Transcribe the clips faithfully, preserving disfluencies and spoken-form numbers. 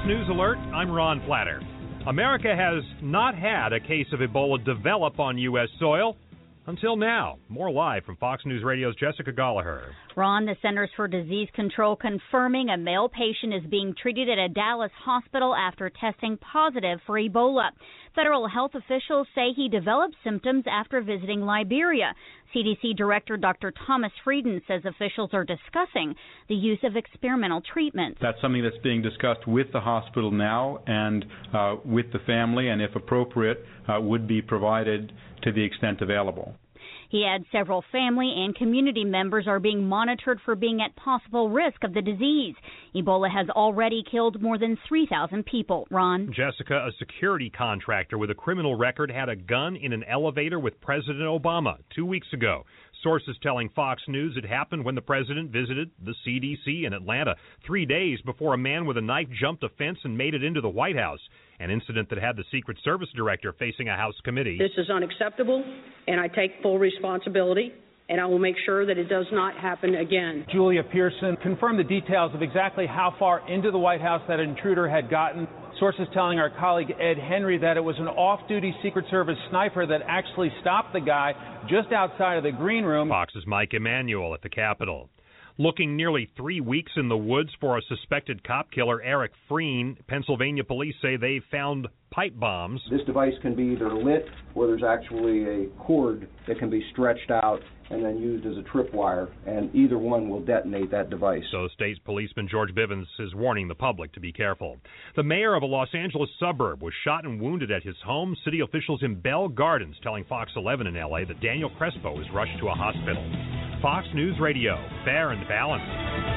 News Alert, I'm Ron Flatter. America has not had a case of Ebola develop on U S soil until now. More live from Fox News Radio's Jessica Gallagher. Ron, the Centers for Disease Control confirming a male patient is being treated at a Dallas hospital after testing positive for Ebola. Federal health officials say he developed symptoms after visiting Liberia. C D C Director Doctor Thomas Frieden says officials are discussing the use of experimental treatments. That's something that's being discussed with the hospital now and uh, with the family, and if appropriate, uh, would be provided to the extent available. He adds several family and community members are being monitored for being at possible risk of the disease. Ebola has already killed more than three thousand people. Ron? Jessica, a security contractor with a criminal record, had a gun in an elevator with President Obama two weeks ago. Sources telling Fox News it happened when the president visited the C D C in Atlanta three days before a man with a knife jumped a fence and made it into the White House, an incident that had the Secret Service director facing a House committee. This is unacceptable, and I take full responsibility, and I will make sure that it does not happen again. Julia Pearson confirmed the details of exactly how far into the White House that intruder had gotten. Sources telling our colleague Ed Henry that it was an off-duty Secret Service sniper that actually stopped the guy just outside of the green room. Fox's Mike Emanuel at the Capitol. Looking nearly three weeks in the woods for a suspected cop killer, Eric Freen, Pennsylvania police say they found pipe bombs. This device can be either lit or there's actually a cord that can be stretched out and then used as a tripwire, and either one will detonate that device. So State Policeman George Bivens is warning the public to be careful. The mayor of a Los Angeles suburb was shot and wounded at his home. City officials in Bell Gardens telling Fox eleven in L A that Daniel Crespo was rushed to a hospital. Fox News Radio, fair and balanced.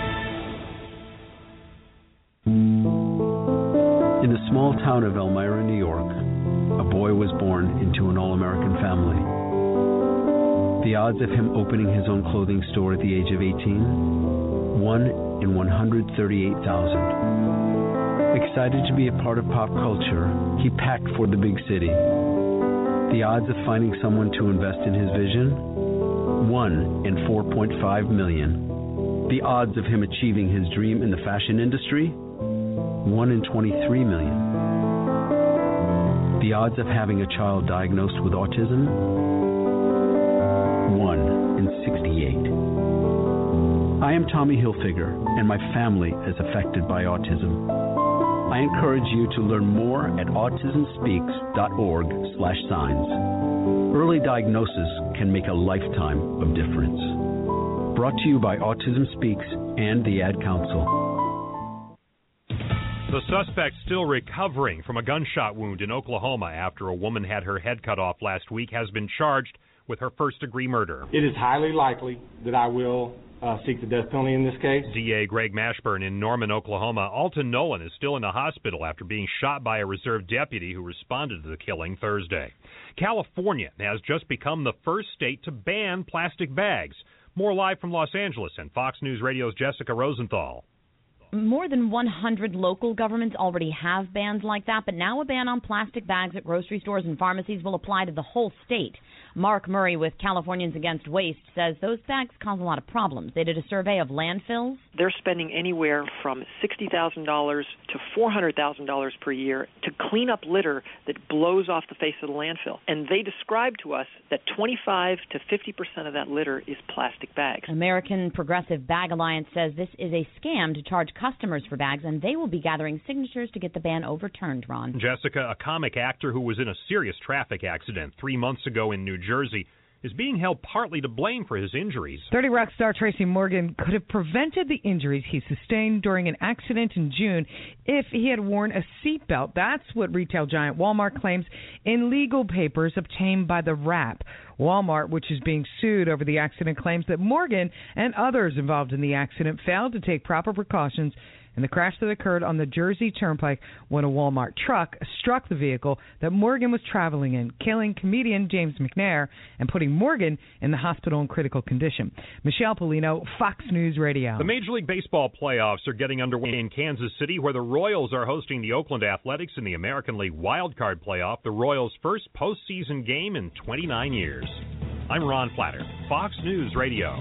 In the small town of Elmira, New York, a boy was born into an all-American family. The odds of him opening his own clothing store at the age of eighteen? one in one hundred thirty-eight thousand. Excited to be a part of pop culture, he packed for the big city. The odds of finding someone to invest in his vision? one in four point five million. The odds of him achieving his dream in the fashion industry? one in twenty-three million. The odds of having a child diagnosed with autism? one in sixty-eight. I am Tommy Hilfiger, and my family is affected by autism. I encourage you to learn more at autism speaks dot org slash signs. Early diagnosis can make a lifetime of difference. Brought to you by Autism Speaks and the Ad Council. The suspect still recovering from a gunshot wound in Oklahoma after a woman had her head cut off last week has been charged with her first-degree murder. It is highly likely that I will uh, seek the death penalty in this case. D A Greg Mashburn in Norman, Oklahoma. Alton Nolan is still in the hospital after being shot by a reserve deputy who responded to the killing Thursday. California has just become the first state to ban plastic bags. More live from Los Angeles and Fox News Radio's Jessica Rosenthal. More than one hundred local governments already have bans like that, but now a ban on plastic bags at grocery stores and pharmacies will apply to the whole state. Mark Murray with Californians Against Waste says those bags cause a lot of problems. They did a survey of landfills. They're spending anywhere from sixty thousand dollars to four hundred thousand dollars per year to clean up litter that blows off the face of the landfill. And they describe to us that twenty-five to fifty percent of that litter is plastic bags. American Progressive Bag Alliance says this is a scam to charge customers for bags, and they will be gathering signatures to get the ban overturned, Ron. Jessica, a comic actor who was in a serious traffic accident three months ago in New Jersey, is being held partly to blame for his injuries. thirty Rock star Tracy Morgan could have prevented the injuries he sustained during an accident in June if he had worn a seatbelt. That's what retail giant Walmart claims in legal papers obtained by The Wrap. Walmart, which is being sued over the accident, claims that Morgan and others involved in the accident failed to take proper precautions in the crash that occurred on the Jersey Turnpike when a Walmart truck struck the vehicle that Morgan was traveling in, killing comedian James McNair and putting Morgan in the hospital in critical condition. Michelle Polino, Fox News Radio. The Major League Baseball playoffs are getting underway in Kansas City, where the Royals are hosting the Oakland Athletics in the American League Wild Card Playoff, the Royals' first postseason game in twenty-nine years. I'm Ron Flatter, Fox News Radio.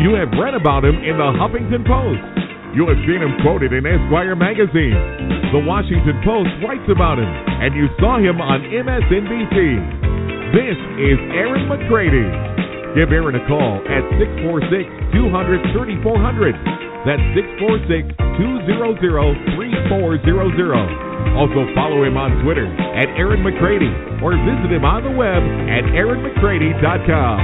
You have read about him in the Huffington Post. You have seen him quoted in Esquire magazine. The Washington Post writes about him, and you saw him on M S N B C. This is Aaron McCready. Give Aaron a call at six four six, two hundred, thirty-four hundred. That's six four six, two hundred, three four zero zero. Also follow him on Twitter at Aaron McCready or visit him on the web at aaron mccready dot com.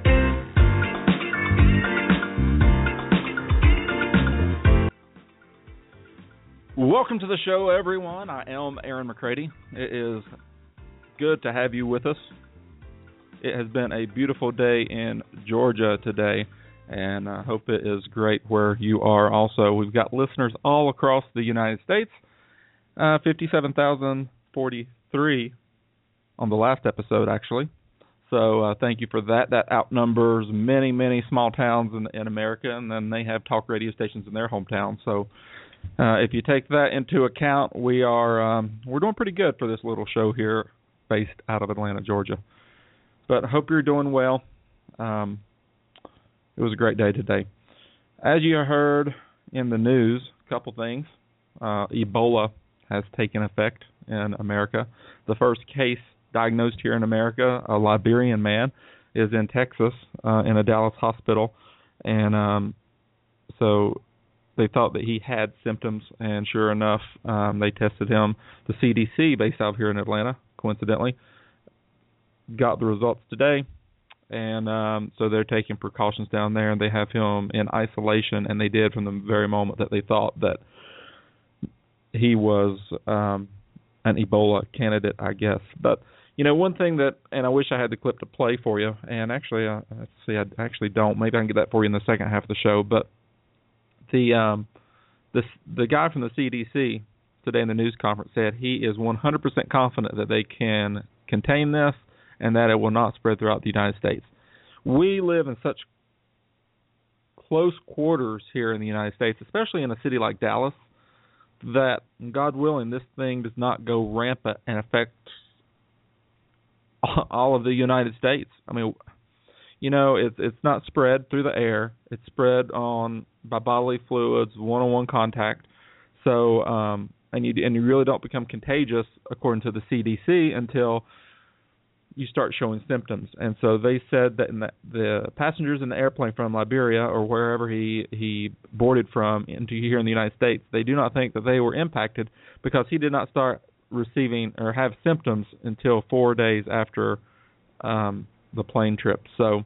Welcome to the show, everyone. I am Aaron McCready. It is good to have you with us. It has been a beautiful day in Georgia today, and I hope it is great where you are also. We've got listeners all across the United States, uh, fifty-seven thousand forty-three on the last episode, actually. So uh, thank you for that. That outnumbers many, many small towns in, in America, and then they have talk radio stations in their hometown. So uh, if you take that into account, we are um, we're doing pretty good for this little show here based out of Atlanta, Georgia. But I hope you're doing well. Um, it was a great day today. As you heard in the news, a couple things. Uh, Ebola has taken effect in America. The first case diagnosed here in America, a Liberian man, is in Texas uh, in a Dallas hospital. And um, so they thought that he had symptoms, and sure enough, um, they tested him. The C D C, based out here in Atlanta, coincidentally, got the results today, and um, so they're taking precautions down there, and they have him in isolation, and they did from the very moment that they thought that he was um, an Ebola candidate, I guess. But, you know, one thing that, and I wish I had the clip to play for you, and actually, uh, let's see, I actually don't. Maybe I can get that for you in the second half of the show, but the um, the, the guy from the C D C today in the news conference said he is one hundred percent confident that they can contain this, and that it will not spread throughout the United States. We live in such close quarters here in the United States, especially in a city like Dallas, that, God willing, this thing does not go rampant and affect all of the United States. I mean, you know, it's it's not spread through the air. It's spread on by bodily fluids, one-on-one contact. So, um, and you and you really don't become contagious, according to the C D C, until you start showing symptoms. And so they said that in the, the passengers in the airplane from Liberia or wherever he, he boarded from into here in the United States, they do not think that they were impacted because he did not start receiving or have symptoms until four days after um, the plane trip. So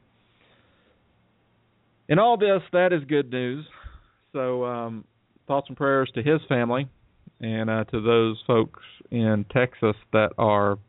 in all this, that is good news. So um, thoughts and prayers to his family and uh, to those folks in Texas that are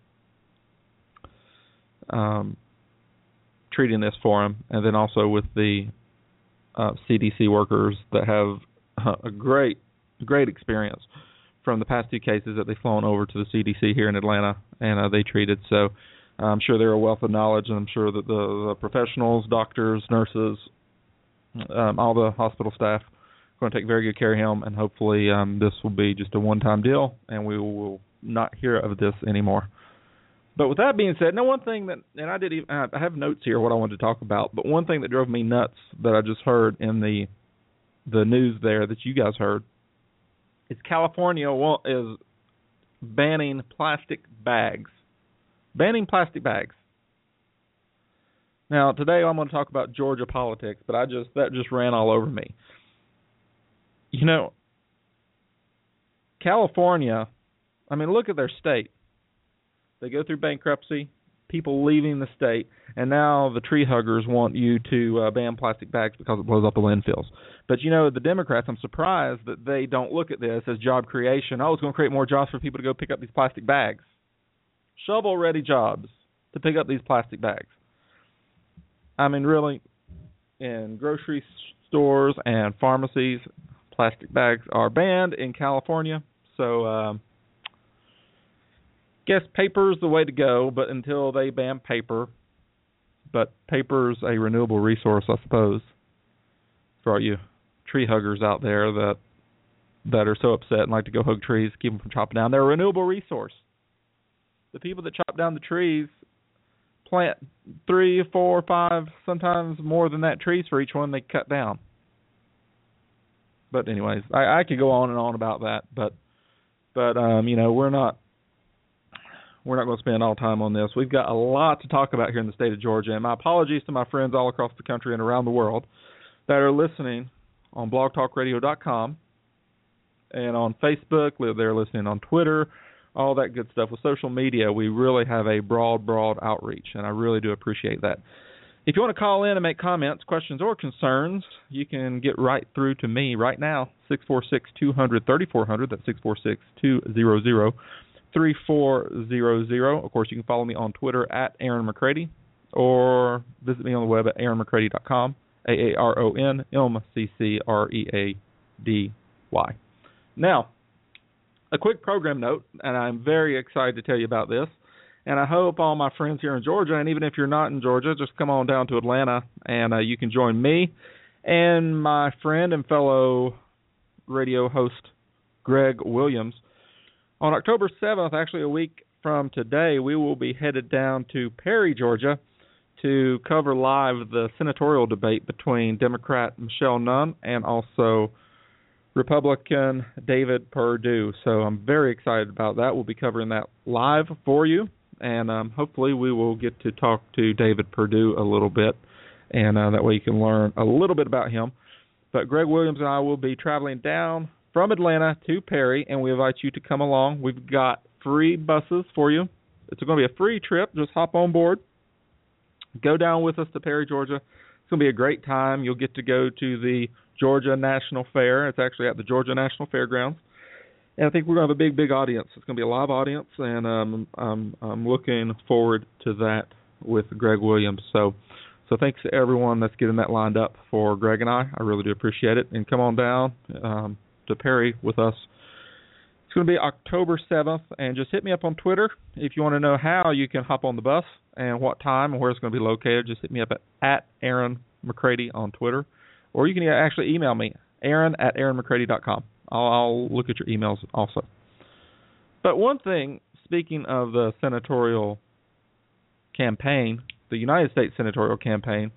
Um, treating this for him, and then also with the uh, C D C workers that have uh, a great, great experience from the past two cases that they've flown over to the C D C here in Atlanta, and uh, they treated. So I'm sure they're a wealth of knowledge, and I'm sure that the, the professionals, doctors, nurses, um, all the hospital staff are going to take very good care of him, and hopefully um, this will be just a one-time deal, and we will not hear of this anymore. But with that being said, now one thing that, and I did even, I have notes here what I wanted to talk about, but one thing that drove me nuts that I just heard in the the news there that you guys heard is California is banning plastic bags. Banning plastic bags. Now, today I'm going to talk about Georgia politics, but I just that just ran all over me. You know, California, I mean, look at their state. They go through bankruptcy, people leaving the state, and now the tree huggers want you to uh, ban plastic bags because it blows up the landfills. But, you know, the Democrats, I'm surprised that they don't look at this as job creation. Oh, it's going to create more jobs for people to go pick up these plastic bags. Shovel-ready jobs to pick up these plastic bags. I mean, really, in grocery stores and pharmacies, plastic bags are banned in California. So, um, guess paper's the way to go, but until they ban paper, but paper's a renewable resource, I suppose, for all you tree huggers out there that that are so upset and like to go hug trees, keep them from chopping down. They're a renewable resource. The people that chop down the trees, plant three, four, five, sometimes more than that trees for each one they cut down. But anyways, I, I could go on and on about that, but but um, you know, we're not we're not going to spend all time on this. We've got a lot to talk about here in the state of Georgia, and my apologies to my friends all across the country and around the world that are listening on blog talk radio dot com and on Facebook. They're listening on Twitter, all that good stuff. With social media, we really have a broad, broad outreach, and I really do appreciate that. If you want to call in and make comments, questions, or concerns, you can get right through to me right now, six four six, two hundred, thirty-four hundred. That's six four six, two hundred, three four zero zero. Of course, you can follow me on Twitter at Aaron McCready, or visit me on the web at aaron mccready dot com, A A R O N M C C R E A D Y. Now, a quick program note, and I'm very excited to tell you about this, and I hope all my friends here in Georgia, and even if you're not in Georgia, just come on down to Atlanta, and uh, you can join me and my friend and fellow radio host, Greg Williams. On October seventh, actually a week from today, we will be headed down to Perry, Georgia, to cover live the senatorial debate between Democrat Michelle Nunn and also Republican David Perdue. So I'm very excited about that. We'll be covering that live for you, and um, hopefully we will get to talk to David Perdue a little bit, and uh, that way you can learn a little bit about him. But Greg Williams and I will be traveling down from Atlanta to Perry, and we invite you to come along. We've got free buses for you. It's going to be a free trip. Just hop on board. Go down with us to Perry, Georgia. It's going to be a great time. You'll get to go to the Georgia National Fair. It's actually at the Georgia National Fairgrounds. And I think we're going to have a big, big audience. It's going to be a live audience, and um, I'm, I'm looking forward to that with Greg Williams. So so thanks to everyone that's getting that lined up for Greg and I. I really do appreciate it. And come on down um, to Perry with us. It's going to be October seventh, and just hit me up on Twitter. If you want to know how you can hop on the bus and what time and where it's going to be located, just hit me up at, at Aaron McCready on Twitter. Or you can actually email me, Aaron at aaron mccready dot com. I'll, I'll look at your emails also. But one thing, speaking of the senatorial campaign, the United States senatorial campaign,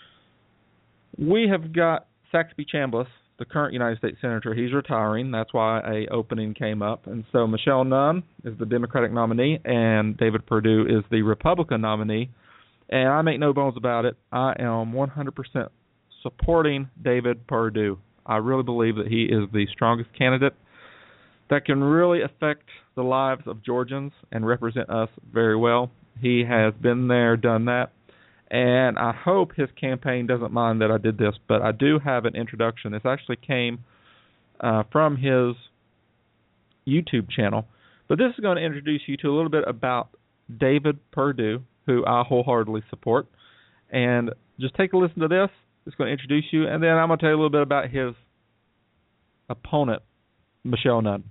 we have got Saxby Chambliss, the current United States Senator. He's retiring. That's why a opening came up. And so Michelle Nunn is the Democratic nominee, and David Perdue is the Republican nominee. And I make no bones about it. I am one hundred percent supporting David Perdue. I really believe that he is the strongest candidate that can really affect the lives of Georgians and represent us very well. He has been there, done that, and I hope his campaign doesn't mind that I did this, but I do have an introduction. This actually came uh, from his YouTube channel, but this is going to introduce you to a little bit about David Perdue, who I wholeheartedly support, and just take a listen to this. It's going to introduce you, and then I'm going to tell you a little bit about his opponent, Michelle Nunn.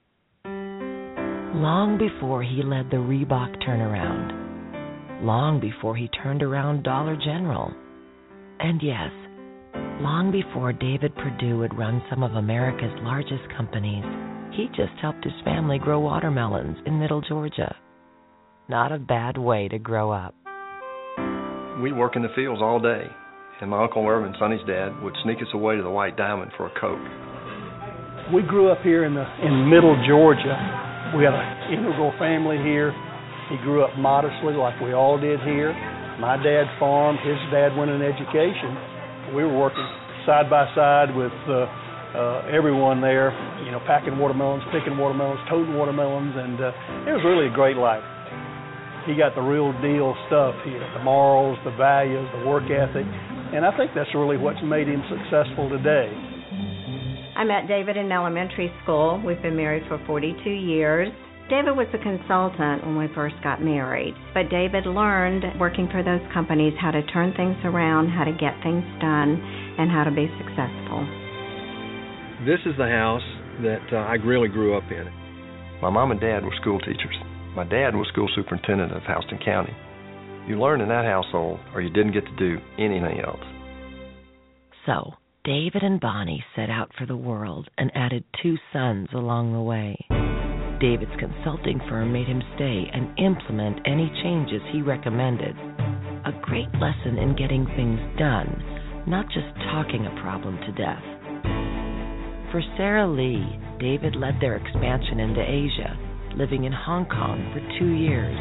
Long before he led the Reebok turnaround, long before he turned around Dollar General, and yes, long before David Perdue would run some of America's largest companies, he just helped his family grow watermelons in Middle Georgia. Not a bad way to grow up. We work in the fields all day. And my Uncle Irvin, Sonny's dad, would sneak us away to the White Diamond for a Coke. We grew up here in the in Middle Georgia. We had an integral family here. He grew up modestly like we all did here. My dad farmed. His dad went in education. We were working side by side with uh, uh, everyone there, you know, packing watermelons, picking watermelons, toting watermelons, and uh, it was really a great life. He got the real deal stuff here, the morals, the values, the work ethic. And I think that's really what's made him successful today. I met David in elementary school. We've been married for forty-two years. David was a consultant when we first got married, but David learned working for those companies how to turn things around, how to get things done, and how to be successful. This is the house that uh, I really grew up in. My mom and dad were school teachers. My dad was school superintendent of Houston County. You learned in that household, or you didn't get to do anything else. So, David and Bonnie set out for the world and added two sons along the way. David's consulting firm made him stay and implement any changes he recommended. A great lesson in getting things done, not just talking a problem to death. For Sara Lee, David led their expansion into Asia, living in Hong Kong for two years.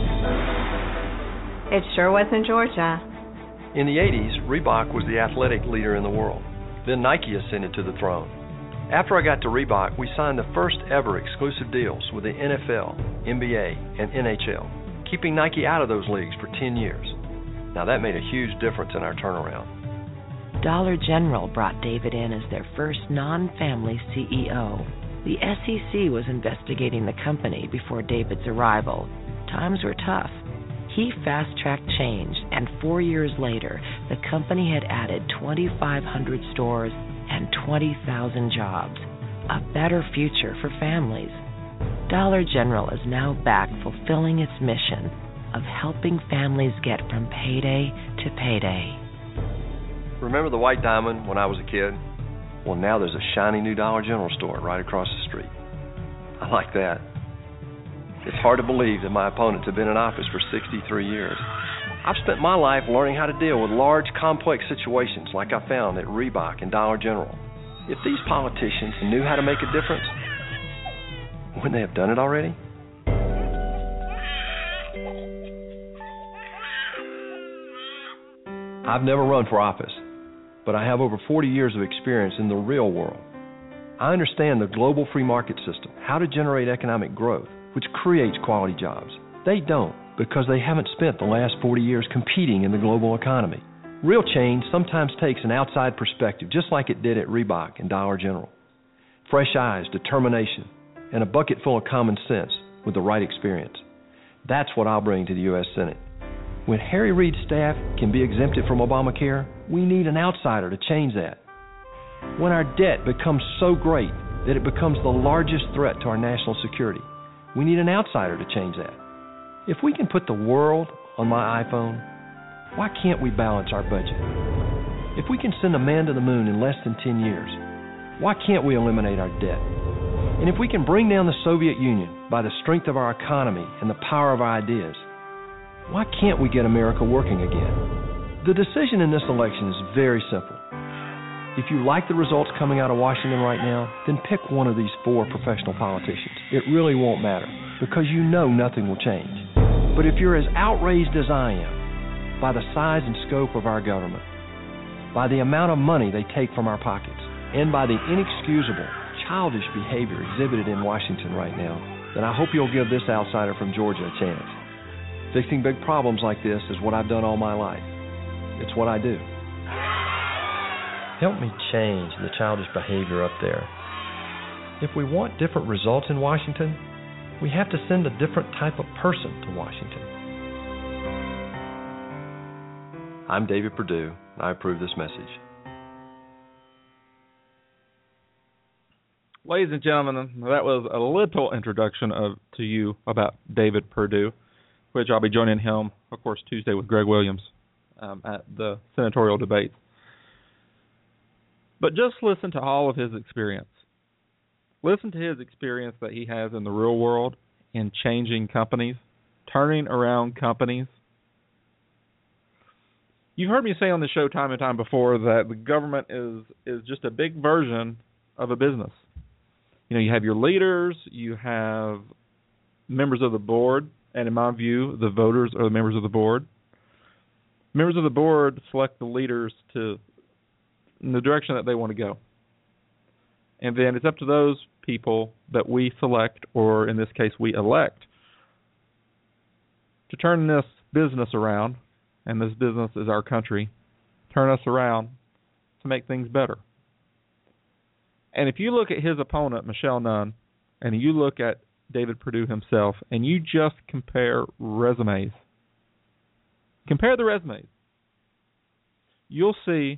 It sure was in Georgia. In the eighties, Reebok was the athletic leader in the world. Then Nike ascended to the throne. After I got to Reebok, we signed the first ever exclusive deals with the N F L, N B A, and N H L, keeping Nike out of those leagues for ten years. Now that made a huge difference in our turnaround. Dollar General brought David in as their first non-family C E O. The S E C was investigating the company before David's arrival. Times were tough. He fast-tracked change, and four years later, the company had added twenty-five hundred stores and twenty thousand jobs. A better future for families. Dollar General is now back fulfilling its mission of helping families get from payday to payday. Remember the White Diamond when I was a kid? Well, now there's a shiny new Dollar General store right across the street. I like that. It's hard to believe that my opponents have been in office for sixty-three years. I've spent my life learning how to deal with large, complex situations like I found at Reebok and Dollar General. If these politicians knew how to make a difference, wouldn't they have done it already? I've never run for office, but I have over forty years of experience in the real world. I understand the global free market system, how to generate economic growth, which creates quality jobs. They don't, because they haven't spent the last forty years competing in the global economy. Real change sometimes takes an outside perspective, just like it did at Reebok and Dollar General. Fresh eyes, determination, and a bucket full of common sense with the right experience. That's what I'll bring to the U S Senate. When Harry Reid's staff can be exempted from Obamacare, we need an outsider to change that. When our debt becomes so great that it becomes the largest threat to our national security, we need an outsider to change that. If we can put the world on my iPhone, why can't we balance our budget? If we can send a man to the moon in less than ten years, why can't we eliminate our debt? And if we can bring down the Soviet Union by the strength of our economy and the power of our ideas, why can't we get America working again? The decision in this election is very simple. If you like the results coming out of Washington right now, then pick one of these four professional politicians. It really won't matter, because you know nothing will change. But if you're as outraged as I am by the size and scope of our government, by the amount of money they take from our pockets, and by the inexcusable, childish behavior exhibited in Washington right now, then I hope you'll give this outsider from Georgia a chance. Fixing big problems like this is what I've done all my life. It's what I do. Help me change the childish behavior up there. If we want different results in Washington, we have to send a different type of person to Washington. I'm David Perdue, and I approve this message. Ladies and gentlemen, that was a little introduction of to you about David Perdue, which I'll be joining him, of course, Tuesday with Greg Williams um, at the senatorial debate. But just listen to all of his experience. Listen to his experience that he has in the real world in changing companies, turning around companies. You've heard me say on the show time and time before that the government is is just a big version of a business. You know, you have your leaders, you have members of the board, and in my view, the voters are the members of the board. Members of the board select the leaders to in the direction that they want to go. And then it's up to those people that we select, or in this case we elect, to turn this business around, and this business is our country, turn us around to make things better. And if you look at his opponent, Michelle Nunn, and you look at David Perdue himself, and you just compare resumes, compare the resumes, you'll see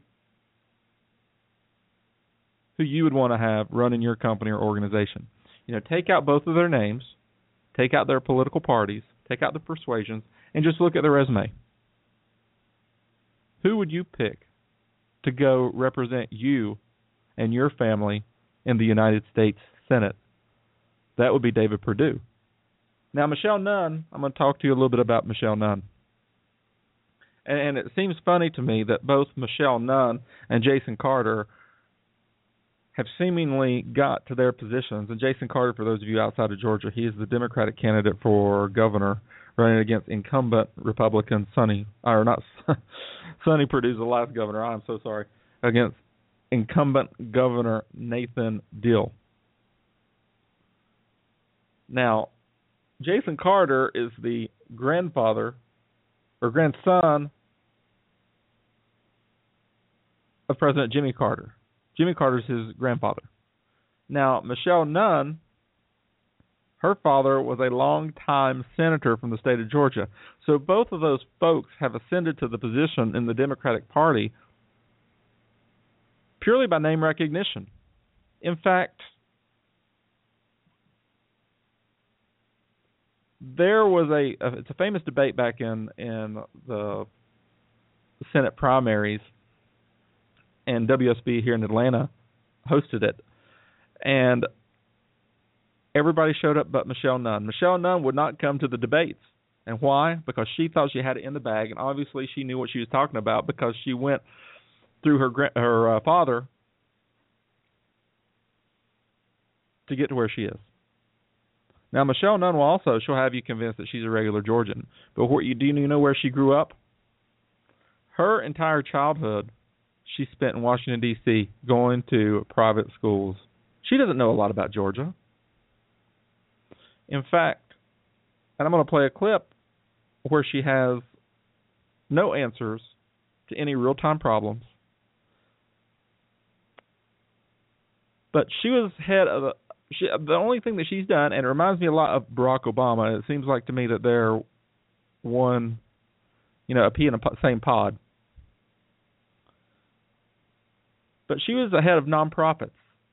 who you would want to have running your company or organization. You know, take out both of their names, take out their political parties, take out the persuasions, and just look at their resume. Who would you pick to go represent you and your family in the United States Senate? That would be David Perdue. Now, Michelle Nunn, I'm going to talk to you a little bit about Michelle Nunn. And, and it seems funny to me that both Michelle Nunn and Jason Carter have seemingly got to their positions. And Jason Carter, for those of you outside of Georgia, he is the Democratic candidate for governor running against incumbent Republican Sonny, or not Sonny Perdue's the last governor, I'm so sorry, against incumbent Governor Nathan Deal. Now, Jason Carter is the grandfather or grandson of President Jimmy Carter. Jimmy Carter's his grandfather. Now, Michelle Nunn, her father was a longtime senator from the state of Georgia. So both of those folks have ascended to the position in the Democratic Party purely by name recognition. In fact, there was a, a it's a famous debate back in, in the Senate primaries, and W S B here in Atlanta hosted it. And everybody showed up but Michelle Nunn. Michelle Nunn would not come to the debates. And why? Because she thought she had it in the bag, and obviously she knew what she was talking about because she went through her her uh, father to get to where she is. Now, Michelle Nunn will also, she'll have you convinced that she's a regular Georgian. But what, you, do you know where she grew up? Her entire childhood she spent in Washington, D C, going to private schools. She doesn't know a lot about Georgia. In fact, and I'm going to play a clip where she has no answers to any real-time problems. But she was head of the, she, the only thing that she's done, and it reminds me a lot of Barack Obama. It seems like to me that they're one, you know, a pea in the same pod. But she was the head of nonprofits.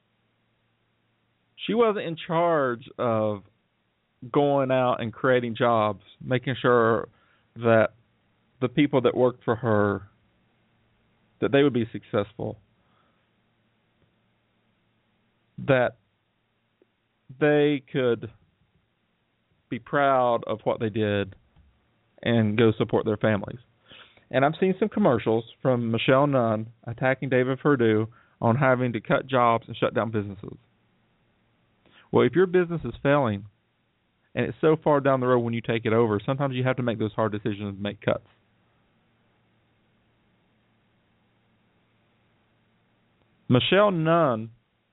She wasn't in charge of going out and creating jobs, making sure that the people that worked for her, that they would be successful, that they could be proud of what they did and go support their families. And I've seen some commercials from Michelle Nunn attacking David Perdue on having to cut jobs and shut down businesses. Well, if your business is failing and it's so far down the road when you take it over, sometimes you have to make those hard decisions and make cuts. Michelle Nunn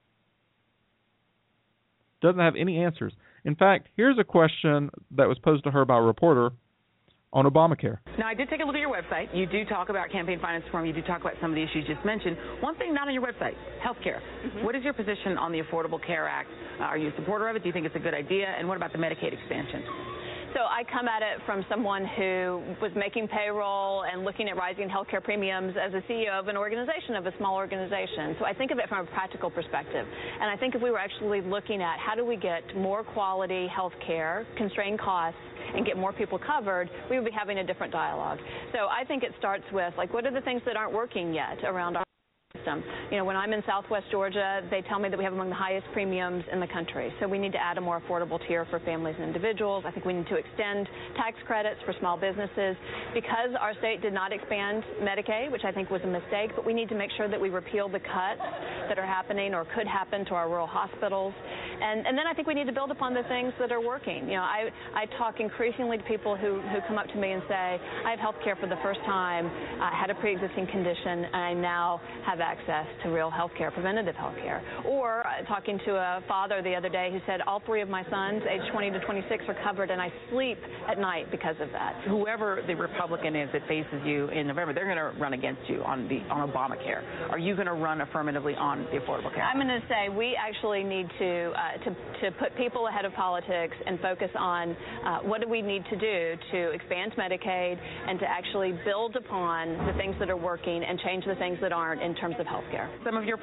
doesn't have any answers. In fact, here's a question that was posed to her by a reporter on Obamacare. Now, I did take a look at your website. You do talk about campaign finance reform. You do talk about some of the issues you just mentioned. One thing not on your website, health care. Mm-hmm. What is your position on the Affordable Care Act? Uh, are you a supporter of it? Do you think it's a good idea? And what about the Medicaid expansion? So I come at it from someone who was making payroll and looking at rising health care premiums as a C E O of an organization, of a small organization. So I think of it from a practical perspective. And I think if we were actually looking at how do we get more quality health care, constrain costs, and get more people covered, we would be having a different dialogue. So I think it starts with, like, what are the things that aren't working yet around our system? You know, when I'm in Southwest Georgia, they tell me that we have among the highest premiums in the country. So we need to add a more affordable tier for families and individuals. I think we need to extend tax credits for small businesses. Because our state did not expand Medicaid, which I think was a mistake, but we need to make sure that we repeal the cuts that are happening or could happen to our rural hospitals. And, and then I think we need to build upon the things that are working. You know, I, I talk increasingly to people who, who come up to me and say, I have health care for the first time, I had a pre-existing condition, and I now have access to real health care, preventative health care. Or uh, talking to a father the other day who said, all three of my sons, age twenty to twenty-six, are covered, and I sleep at night because of that. Whoever the Republican is that faces you in November, they're going to run against you on the on Obamacare. Are you going to run affirmatively on the Affordable Care? I'm going to say we actually need to, uh, to, to put people ahead of politics and focus on uh, what do we need to do to expand Medicaid and to actually build upon the things that are working and change the things that aren't in terms of health care. Some of your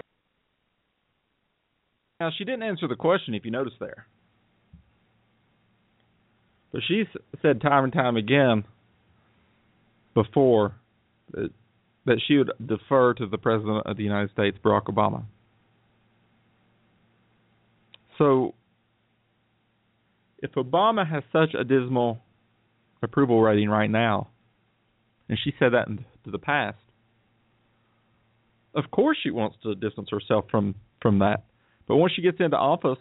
Now, she didn't answer the question, if you notice there. But she's said time and time again before that, that she would defer to the President of the United States, Barack Obama. So, if Obama has such a dismal approval rating right now, and she said that in to the past. Of course she wants to distance herself from, from that. But once she gets into office,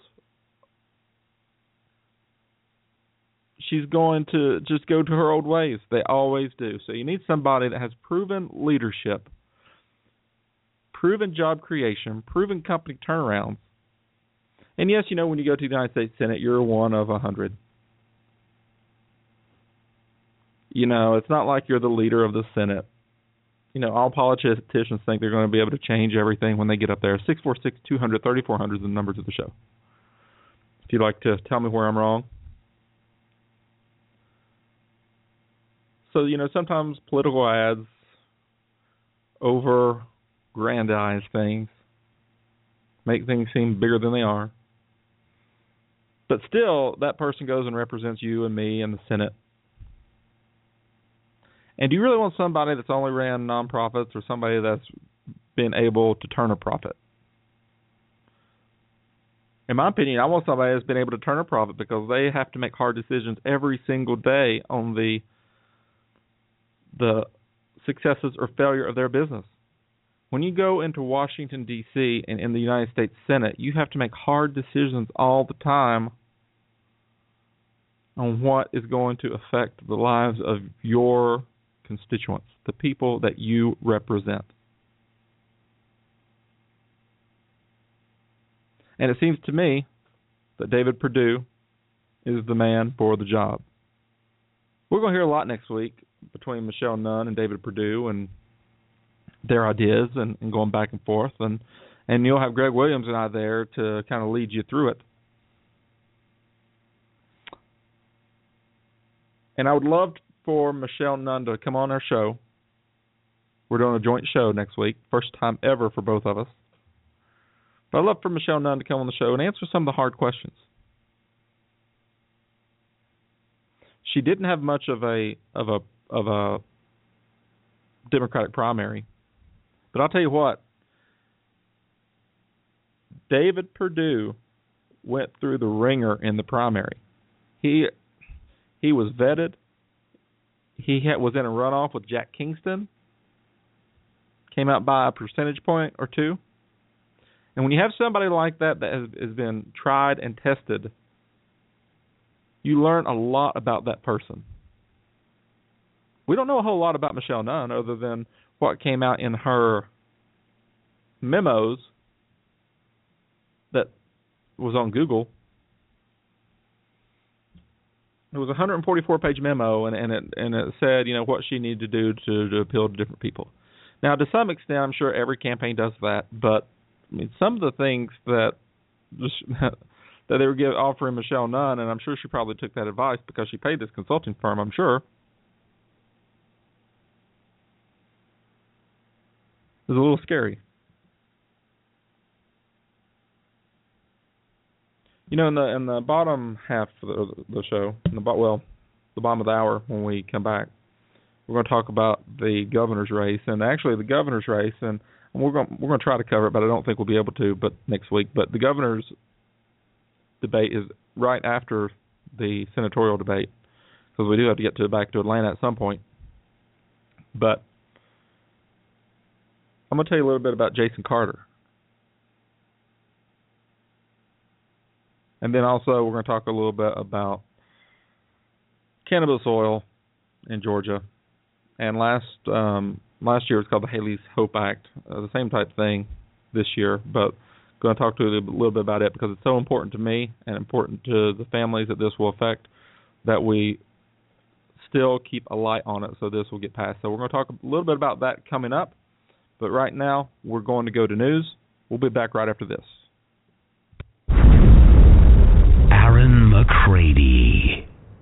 she's going to just go to her old ways. They always do. So you need somebody that has proven leadership, proven job creation, proven company turnarounds. And yes, you know, when you go to the United States Senate, you're one of a hundred. You know, it's not like you're the leader of the Senate. You know, all politicians think they're going to be able to change everything when they get up there. six four six, two hundred, thirty-four hundred is the numbers of the show. If you'd like to tell me where I'm wrong. So, you know, sometimes political ads over-grandize things, make things seem bigger than they are. But still, that person goes and represents you and me in the Senate. And do you really want somebody that's only ran nonprofits or somebody that's been able to turn a profit? In my opinion, I want somebody that's been able to turn a profit because they have to make hard decisions every single day on the the successes or failure of their business. When you go into Washington, D C and in the United States Senate, you have to make hard decisions all the time on what is going to affect the lives of your constituents, the people that you represent. And it seems to me that David Perdue is the man for the job. We're going to hear a lot next week between Michelle Nunn and David Perdue and their ideas and, and going back and forth. And, and you'll have Greg Williams and I there to kind of lead you through it. And I would love for Michelle Nunn to come on our show. We're doing a joint show next week, first time ever for both of us. But I'd love for Michelle Nunn to come on the show and answer some of the hard questions. She didn't have much of a of a of a Democratic primary, but I'll tell you what. David Perdue went through the ringer in the primary. He he was vetted. He had, was in a runoff with Jack Kingston. Came out by a percentage point or two. And when you have somebody like that that has, has been tried and tested, you learn a lot about that person. We don't know a whole lot about Michelle Nunn other than what came out in her memos that was on Google. It was a one hundred forty-four page memo, and, and it and it said, you know, what she needed to do to, to appeal to different people. Now, to some extent, I'm sure every campaign does that, but I mean, some of the things that just, that they were give, offering Michelle Nunn, and I'm sure she probably took that advice because she paid this consulting firm, I'm sure. It was a little scary. You know, in the in the bottom half of the, the show, in the well, the bottom of the hour when we come back, we're going to talk about the governor's race, and actually the governor's race, and we're going we're going to try to cover it, but I don't think we'll be able to. But next week, but the governor's debate is right after the senatorial debate, because we do have to get to back to Atlanta at some point. But I'm going to tell you a little bit about Jason Carter. And then also we're going to talk a little bit about cannabis oil in Georgia. And last um, last year it was called the Haley's Hope Act, uh, the same type thing this year. But I'm going to talk to you a little bit about it because it's so important to me and important to the families that this will affect that we still keep a light on it so this will get passed. So we're going to talk a little bit about that coming up. But right now we're going to go to news. We'll be back right after this. Aaron McCready.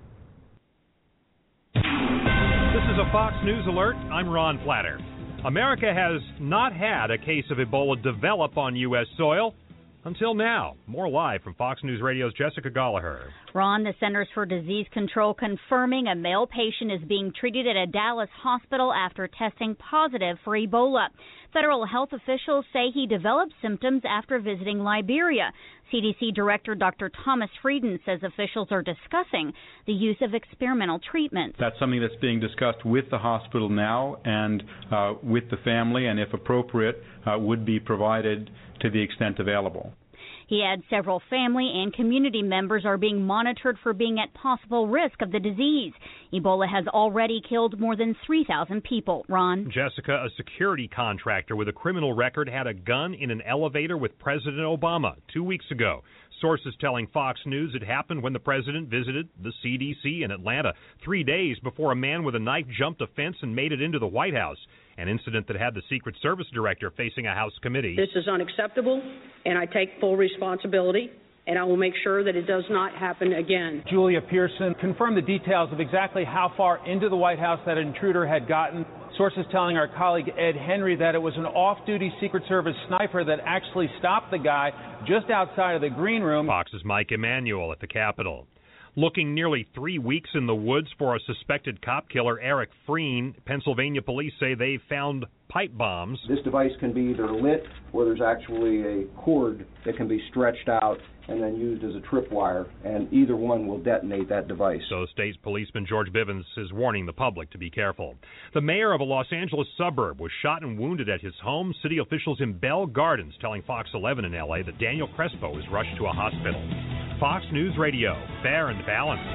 This is a Fox News Alert. I'm Ron Flatter. America has not had a case of Ebola develop on U S soil until now. More live from Fox News Radio's Jessica Gallagher. Ron, the Centers for Disease Control confirming a male patient is being treated at a Dallas hospital after testing positive for Ebola. Federal health officials say he developed symptoms after visiting Liberia. C D C Director Doctor Thomas Frieden says officials are discussing the use of experimental treatments. That's something that's being discussed with the hospital now and uh, with the family, and if appropriate, uh, would be provided to the extent available. He adds several family and community members are being monitored for being at possible risk of the disease. Ebola has already killed more than three thousand people. Ron? Jessica, a security contractor with a criminal record, had a gun in an elevator with President Obama two weeks ago. Sources telling Fox News it happened when the president visited the C D C in Atlanta, three days before a man with a knife jumped a fence and made it into the White House, an incident that had the Secret Service director facing a House committee. This is unacceptable, and I take full responsibility, and I will make sure that it does not happen again. Julia Pearson confirmed the details of exactly how far into the White House that intruder had gotten. Sources telling our colleague Ed Henry that it was an off-duty Secret Service sniper that actually stopped the guy just outside of the green room. Fox's Mike Emanuel at the Capitol. Looking nearly three weeks in the woods for a suspected cop killer, Eric Freen, Pennsylvania police say they found pipe bombs. This device can be either lit or there's actually a cord that can be stretched out and then used as a tripwire, and either one will detonate that device. So State Policeman George Bivens is warning the public to be careful. The mayor of a Los Angeles suburb was shot and wounded at his home. City officials in Bell Gardens telling Fox eleven in L A that Daniel Crespo was rushed to a hospital. Fox News Radio, fair and balanced.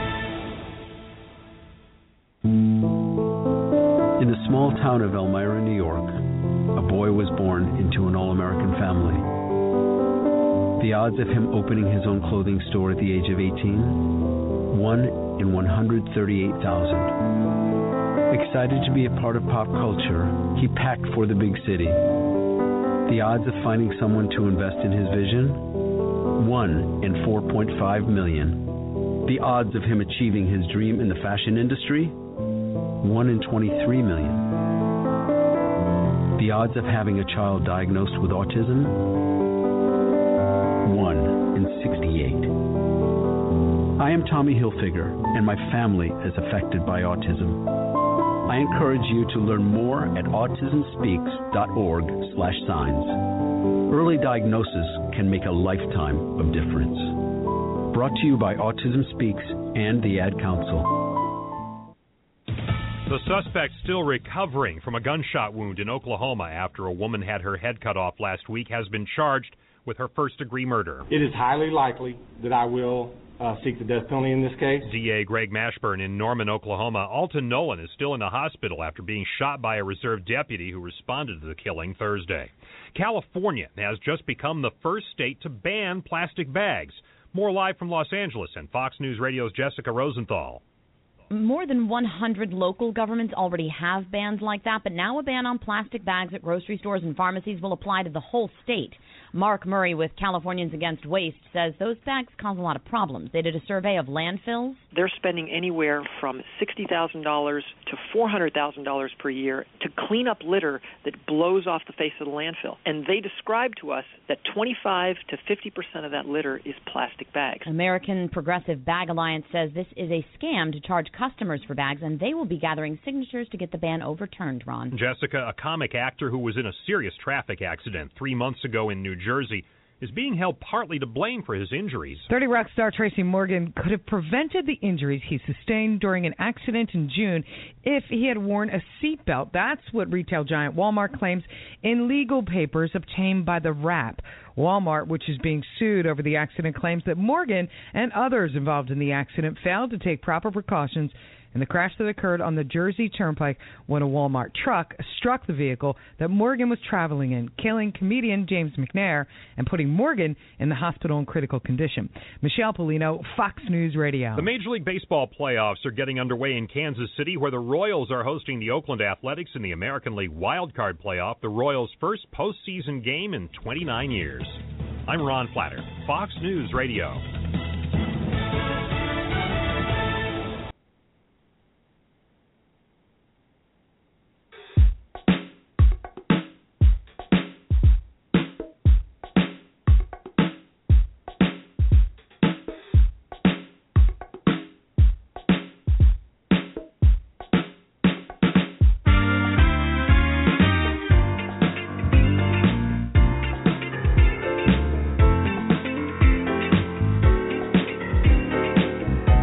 In the small town of Elmira, New York, a boy was born into an all-American family. The odds of him opening his own clothing store at the age of eighteen? one in one hundred thirty-eight thousand. Excited to be a part of pop culture, he packed for the big city. The odds of finding someone to invest in his vision? one in four point five million. The odds of him achieving his dream in the fashion industry? one in twenty-three million. The odds of having a child diagnosed with autism? one in sixty-eight. I am Tommy Hilfiger, and my family is affected by autism. I encourage you to learn more at autism speaks dot org slash signs. Early diagnosis can make a lifetime of difference. Brought to you by Autism Speaks and the Ad Council. The suspect still recovering from a gunshot wound in Oklahoma after a woman had her head cut off last week has been charged with her first-degree murder. It is highly likely that I will uh, seek the death penalty in this case. D A Greg Mashburn in Norman, Oklahoma. Alton Nolan is still in the hospital after being shot by a reserve deputy who responded to the killing Thursday. California has just become the first state to ban plastic bags. More live from Los Angeles and Fox News Radio's Jessica Rosenthal. More than one hundred local governments already have bans like that, but now a ban on plastic bags at grocery stores and pharmacies will apply to the whole state. Mark Murray with Californians Against Waste says those bags cause a lot of problems. They did a survey of landfills. They're spending anywhere from sixty thousand dollars to four hundred thousand dollars per year to clean up litter that blows off the face of the landfill. And they describe to us that twenty-five to fifty percent of that litter is plastic bags. American Progressive Bag Alliance says this is a scam to charge customers for bags, and they will be gathering signatures to get the ban overturned, Ron. Jessica, a comic actor who was in a serious traffic accident three months ago in New Jersey, is being held partly to blame for his injuries. thirty Rock star Tracy Morgan could have prevented the injuries he sustained during an accident in June if he had worn a seatbelt. That's what retail giant Walmart claims in legal papers obtained by The Wrap. Walmart, which is being sued over the accident, claims that Morgan and others involved in the accident failed to take proper precautions in the crash that occurred on the Jersey Turnpike when a Walmart truck struck the vehicle that Morgan was traveling in, killing comedian James McNair and putting Morgan in the hospital in critical condition. Michelle Polino, Fox News Radio. The Major League Baseball playoffs are getting underway in Kansas City, where the Royals are hosting the Oakland Athletics in the American League Wild Card Playoff, the Royals' first postseason game in twenty-nine years. I'm Ron Flatter, Fox News Radio.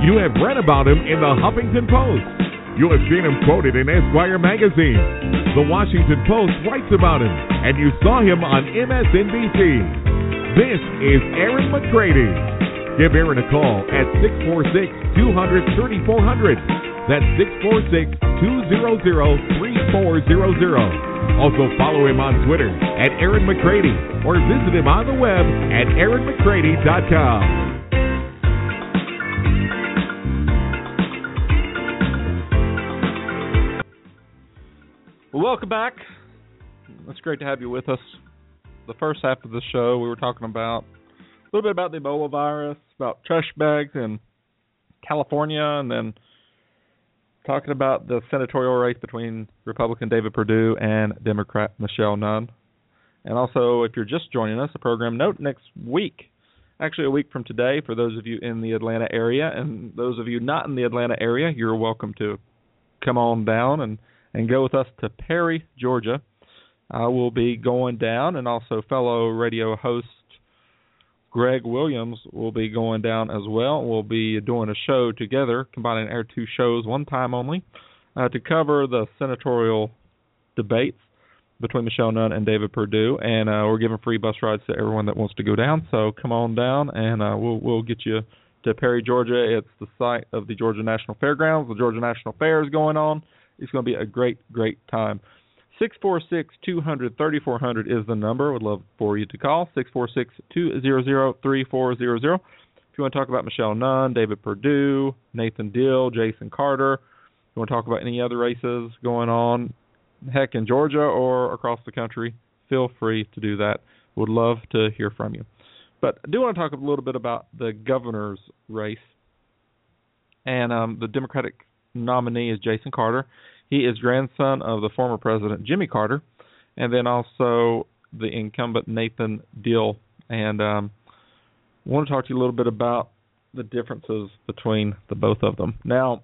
You have read about him in the Huffington Post. You have seen him quoted in Esquire magazine. The Washington Post writes about him, and you saw him on M S N B C. This is Aaron McCready. Give Aaron a call at six four six, two hundred, thirty-four hundred. That's six four six, two hundred, thirty-four hundred. Also follow him on Twitter at Aaron McCready or visit him on the web at aaron mccready dot com. Welcome back. It's great to have you with us. The first half of the show, we were talking about a little bit about the Ebola virus, about trash bags in California, and then talking about the senatorial race between Republican David Perdue and Democrat Michelle Nunn. And also, if you're just joining us, a program note next week, actually a week from today, for those of you in the Atlanta area, and those of you not in the Atlanta area, you're welcome to come on down and and go with us to Perry, Georgia. I will be going down, and also fellow radio host Greg Williams will be going down as well. We'll be doing a show together, combining our two shows one time only, uh, to cover the senatorial debates between Michelle Nunn and David Perdue, and uh, we're giving free bus rides to everyone that wants to go down. So come on down, and uh, we'll we'll get you to Perry, Georgia. It's the site of the Georgia National Fairgrounds. The Georgia National Fair is going on. It's going to be a great, great time. six four six, two hundred, thirty-four hundred is the number. Would love for you to call. six four six, two hundred, thirty-four hundred. If you want to talk about Michelle Nunn, David Perdue, Nathan Deal, Jason Carter, if you want to talk about any other races going on, heck, in Georgia or across the country, feel free to do that. Would love to hear from you. But I do want to talk a little bit about the governor's race. And um, the Democratic nominee is Jason Carter. He is grandson of the former president Jimmy Carter, and then also the incumbent Nathan Deal. And um, I want to talk to you a little bit about the differences between the both of them. Now,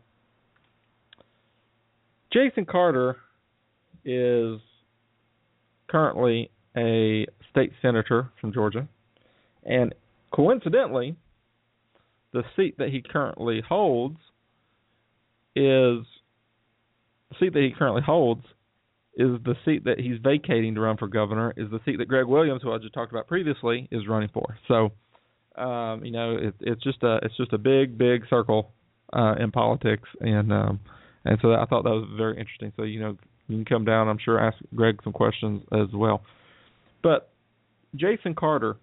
Jason Carter is currently a state senator from Georgia, and coincidentally, the seat that he currently holds is the seat that he currently holds is the seat that he's vacating to run for governor, is the seat that Greg Williams, who I just talked about previously, is running for. So, um, you know, it, it's just a it's just a big, big circle uh, in politics, and um, and so I thought that was very interesting. So, you know, you can come down, I'm sure, ask Greg some questions as well. But Jason Carter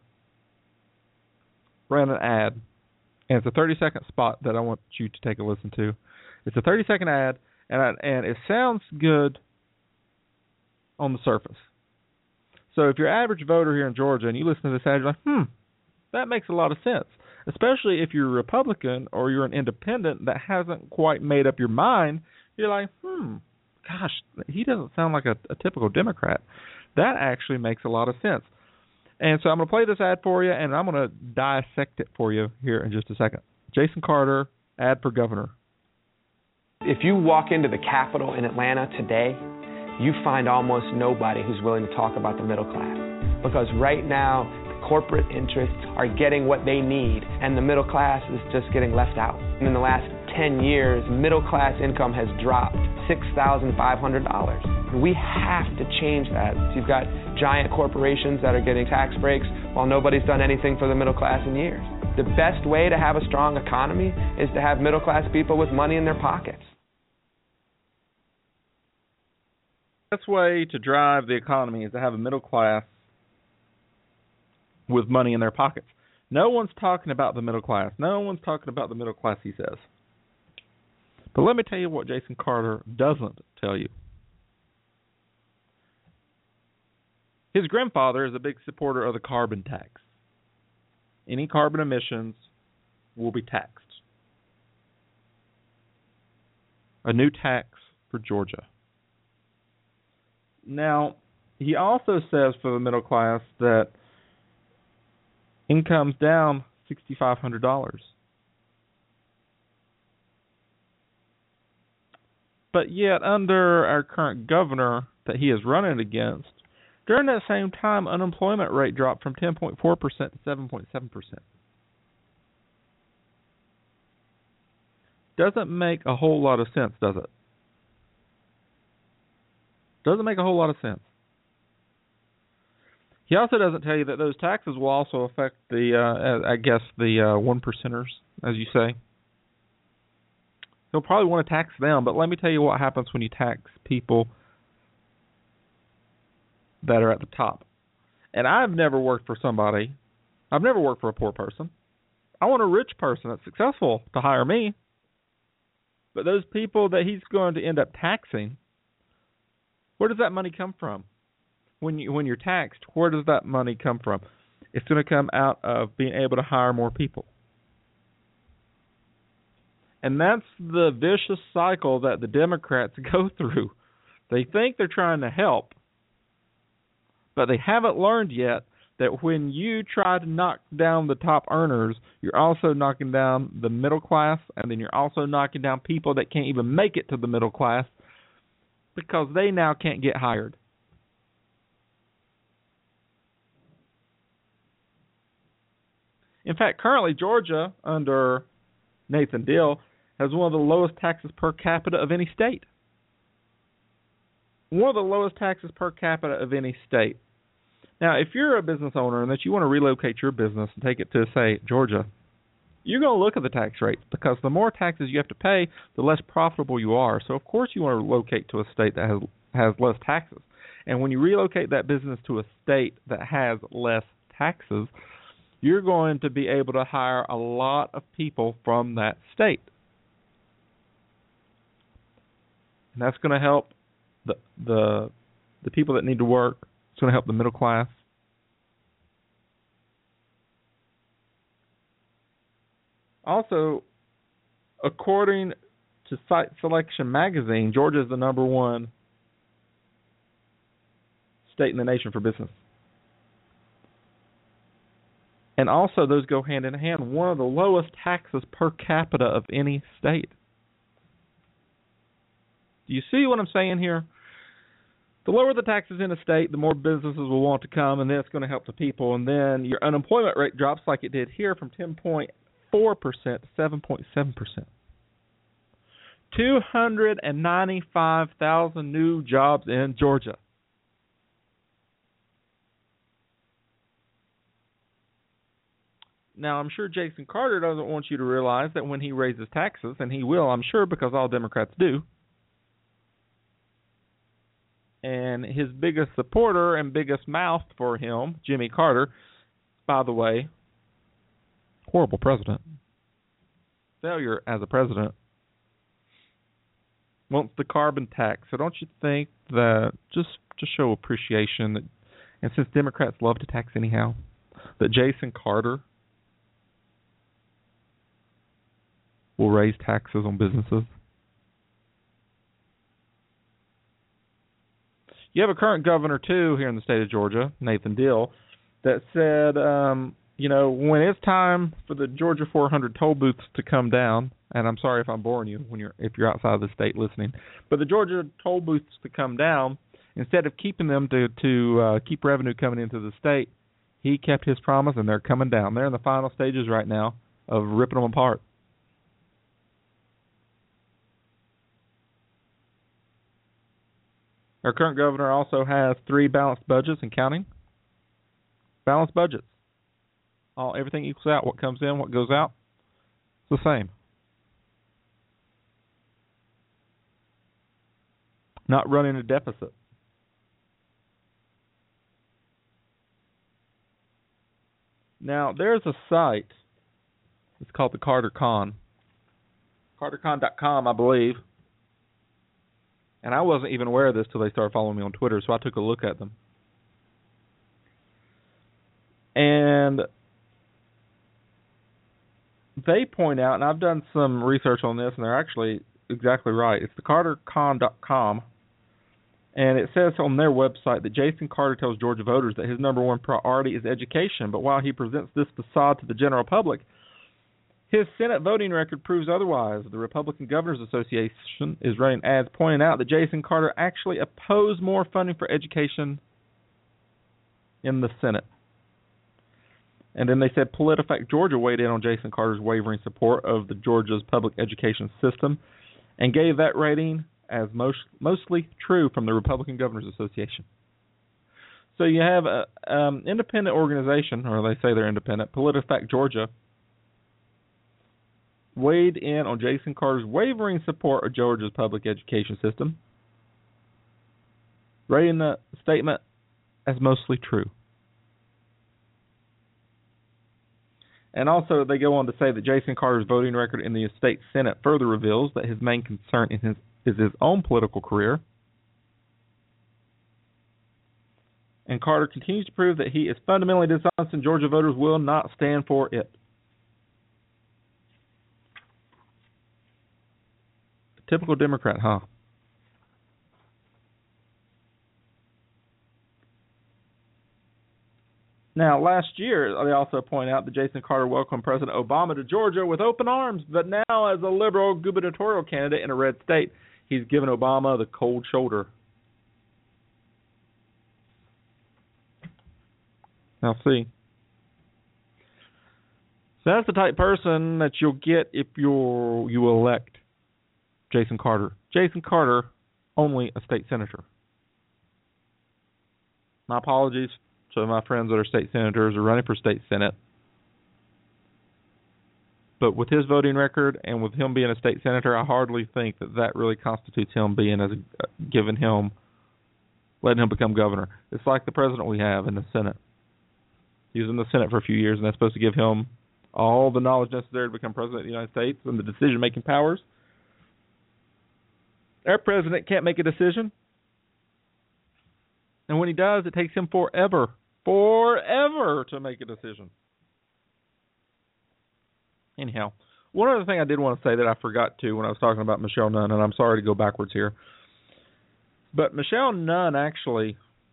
ran an ad, and it's a thirty-second spot that I want you to take a listen to. It's a thirty-second ad, and I, and it sounds good on the surface. So if you're an average voter here in Georgia and you listen to this ad, you're like, hmm, that makes a lot of sense, especially if you're a Republican or you're an independent that hasn't quite made up your mind. You're like, hmm, gosh, he doesn't sound like a, a typical Democrat. That actually makes a lot of sense. And so I'm going to play this ad for you, and I'm going to dissect it for you here in just a second. Jason Carter, ad for governor. If you walk into the Capitol in Atlanta today, you find almost nobody who's willing to talk about the middle class. Because right now, the corporate interests are getting what they need, and the middle class is just getting left out. And in the last ten years, middle class income has dropped six thousand five hundred dollars. We have to change that. You've got giant corporations that are getting tax breaks while nobody's done anything for the middle class in years. The best way to have a strong economy is to have middle class people with money in their pockets. The best way to drive the economy is to have a middle class with money in their pockets. No one's talking about the middle class. No one's talking about the middle class, he says. But let me tell you what Jason Carter doesn't tell you. His grandfather is a big supporter of the carbon tax. Any carbon emissions will be taxed. A new tax for Georgia. Now, he also says for the middle class that income's down six thousand five hundred dollars. But yet, under our current governor that he is running against, during that same time, unemployment rate dropped from ten point four percent to seven point seven percent. doesn't make a whole lot of sense, does it? Doesn't make a whole lot of sense. He also doesn't tell you that those taxes will also affect the, uh, I guess, the uh, one percenters, as you say. He'll probably want to tax them, but let me tell you what happens when you tax people that are at the top. And I've never worked for somebody. I've never worked for a poor person. I want a rich person that's successful to hire me. But those people that he's going to end up taxing, where does that money come from? When you when you're taxed, where does that money come from? It's going to come out of being able to hire more people. And that's the vicious cycle that the Democrats go through. They think they're trying to help, but they haven't learned yet that when you try to knock down the top earners, you're also knocking down the middle class, and then you're also knocking down people that can't even make it to the middle class because they now can't get hired. In fact, currently Georgia, under Nathan Deal, has one of the lowest taxes per capita of any state. One of the lowest taxes per capita of any state. Now, if you're a business owner and that you want to relocate your business and take it to, say, Georgia, you're going to look at the tax rates because the more taxes you have to pay, the less profitable you are. So, of course, you want to relocate to a state that has has less taxes. And when you relocate that business to a state that has less taxes, you're going to be able to hire a lot of people from that state. And that's going to help the the the people that need to work. It's going to help the middle class. Also, according to Site Selection magazine, Georgia is the number one state in the nation for business. And also, those go hand in hand. One of the lowest taxes per capita of any state. Do you see what I'm saying here? The lower the taxes in a state, the more businesses will want to come, and that's going to help the people. And then your unemployment rate drops like it did here from ten point four percent to seven point seven percent. two hundred ninety-five thousand new jobs in Georgia. Now, I'm sure Jason Carter doesn't want you to realize that when he raises taxes, and he will, I'm sure, because all Democrats do, and his biggest supporter and biggest mouth for him, Jimmy Carter, by the way, horrible president, failure as a president, wants the carbon tax. So don't you think that, just to show appreciation, that, and since Democrats love to tax anyhow, that Jason Carter will raise taxes on businesses? You have a current governor, too, here in the state of Georgia, Nathan Deal, that said, um, you know, when it's time for the Georgia four hundred toll booths to come down, and I'm sorry if I'm boring you when you're if you're outside of the state listening, but the Georgia toll booths to come down, instead of keeping them to, to uh, keep revenue coming into the state, he kept his promise, and they're coming down. They're in the final stages right now of ripping them apart. Our current governor also has three balanced budgets and counting. Balanced budgets. All everything equals out. What comes in, what goes out, it's the same. Not running a deficit. Now, there's a site. It's called the Carter Con. Carter Con dot com, I believe. And I wasn't even aware of this till they started following me on Twitter, so I took a look at them. And they point out, and I've done some research on this, and they're actually exactly right. It's the Carter Con dot com, and it says on their website that Jason Carter tells Georgia voters that his number one priority is education, but while he presents this facade to the general public, his Senate voting record proves otherwise. The Republican Governors Association is running ads pointing out that Jason Carter actually opposed more funding for education in the Senate. And then they said PolitiFact Georgia weighed in on Jason Carter's wavering support of the Georgia's public education system and gave that rating as most, mostly true from the Republican Governors Association. So you have an um, independent organization, or they say they're independent, PolitiFact Georgia, weighed in on Jason Carter's wavering support of Georgia's public education system, rating the statement as mostly true. And also, they go on to say that Jason Carter's voting record in the state Senate further reveals that his main concern is his, is his own political career. And Carter continues to prove that he is fundamentally dishonest and Georgia voters will not stand for it. Typical Democrat, huh? Now, last year, they also point out that Jason Carter welcomed President Obama to Georgia with open arms, but now as a liberal gubernatorial candidate in a red state, he's given Obama the cold shoulder. Now, see. So that's the type of person that you'll get if you're, you elect Jason Carter. Jason Carter, only a state senator. My apologies to my friends that are state senators or running for state senate. But with his voting record and with him being a state senator, I hardly think that that really constitutes him being as a, giving him, letting him become governor. It's like the president we have in the Senate. He was in the Senate for a few years, and that's supposed to give him all the knowledge necessary to become president of the United States and the decision-making powers. Our president can't make a decision. And when he does, it takes him forever, forever to make a decision. Anyhow, one other thing I did want to say that I forgot to when I was talking about Michelle Nunn, and I'm sorry to go backwards here, but Michelle Nunn actually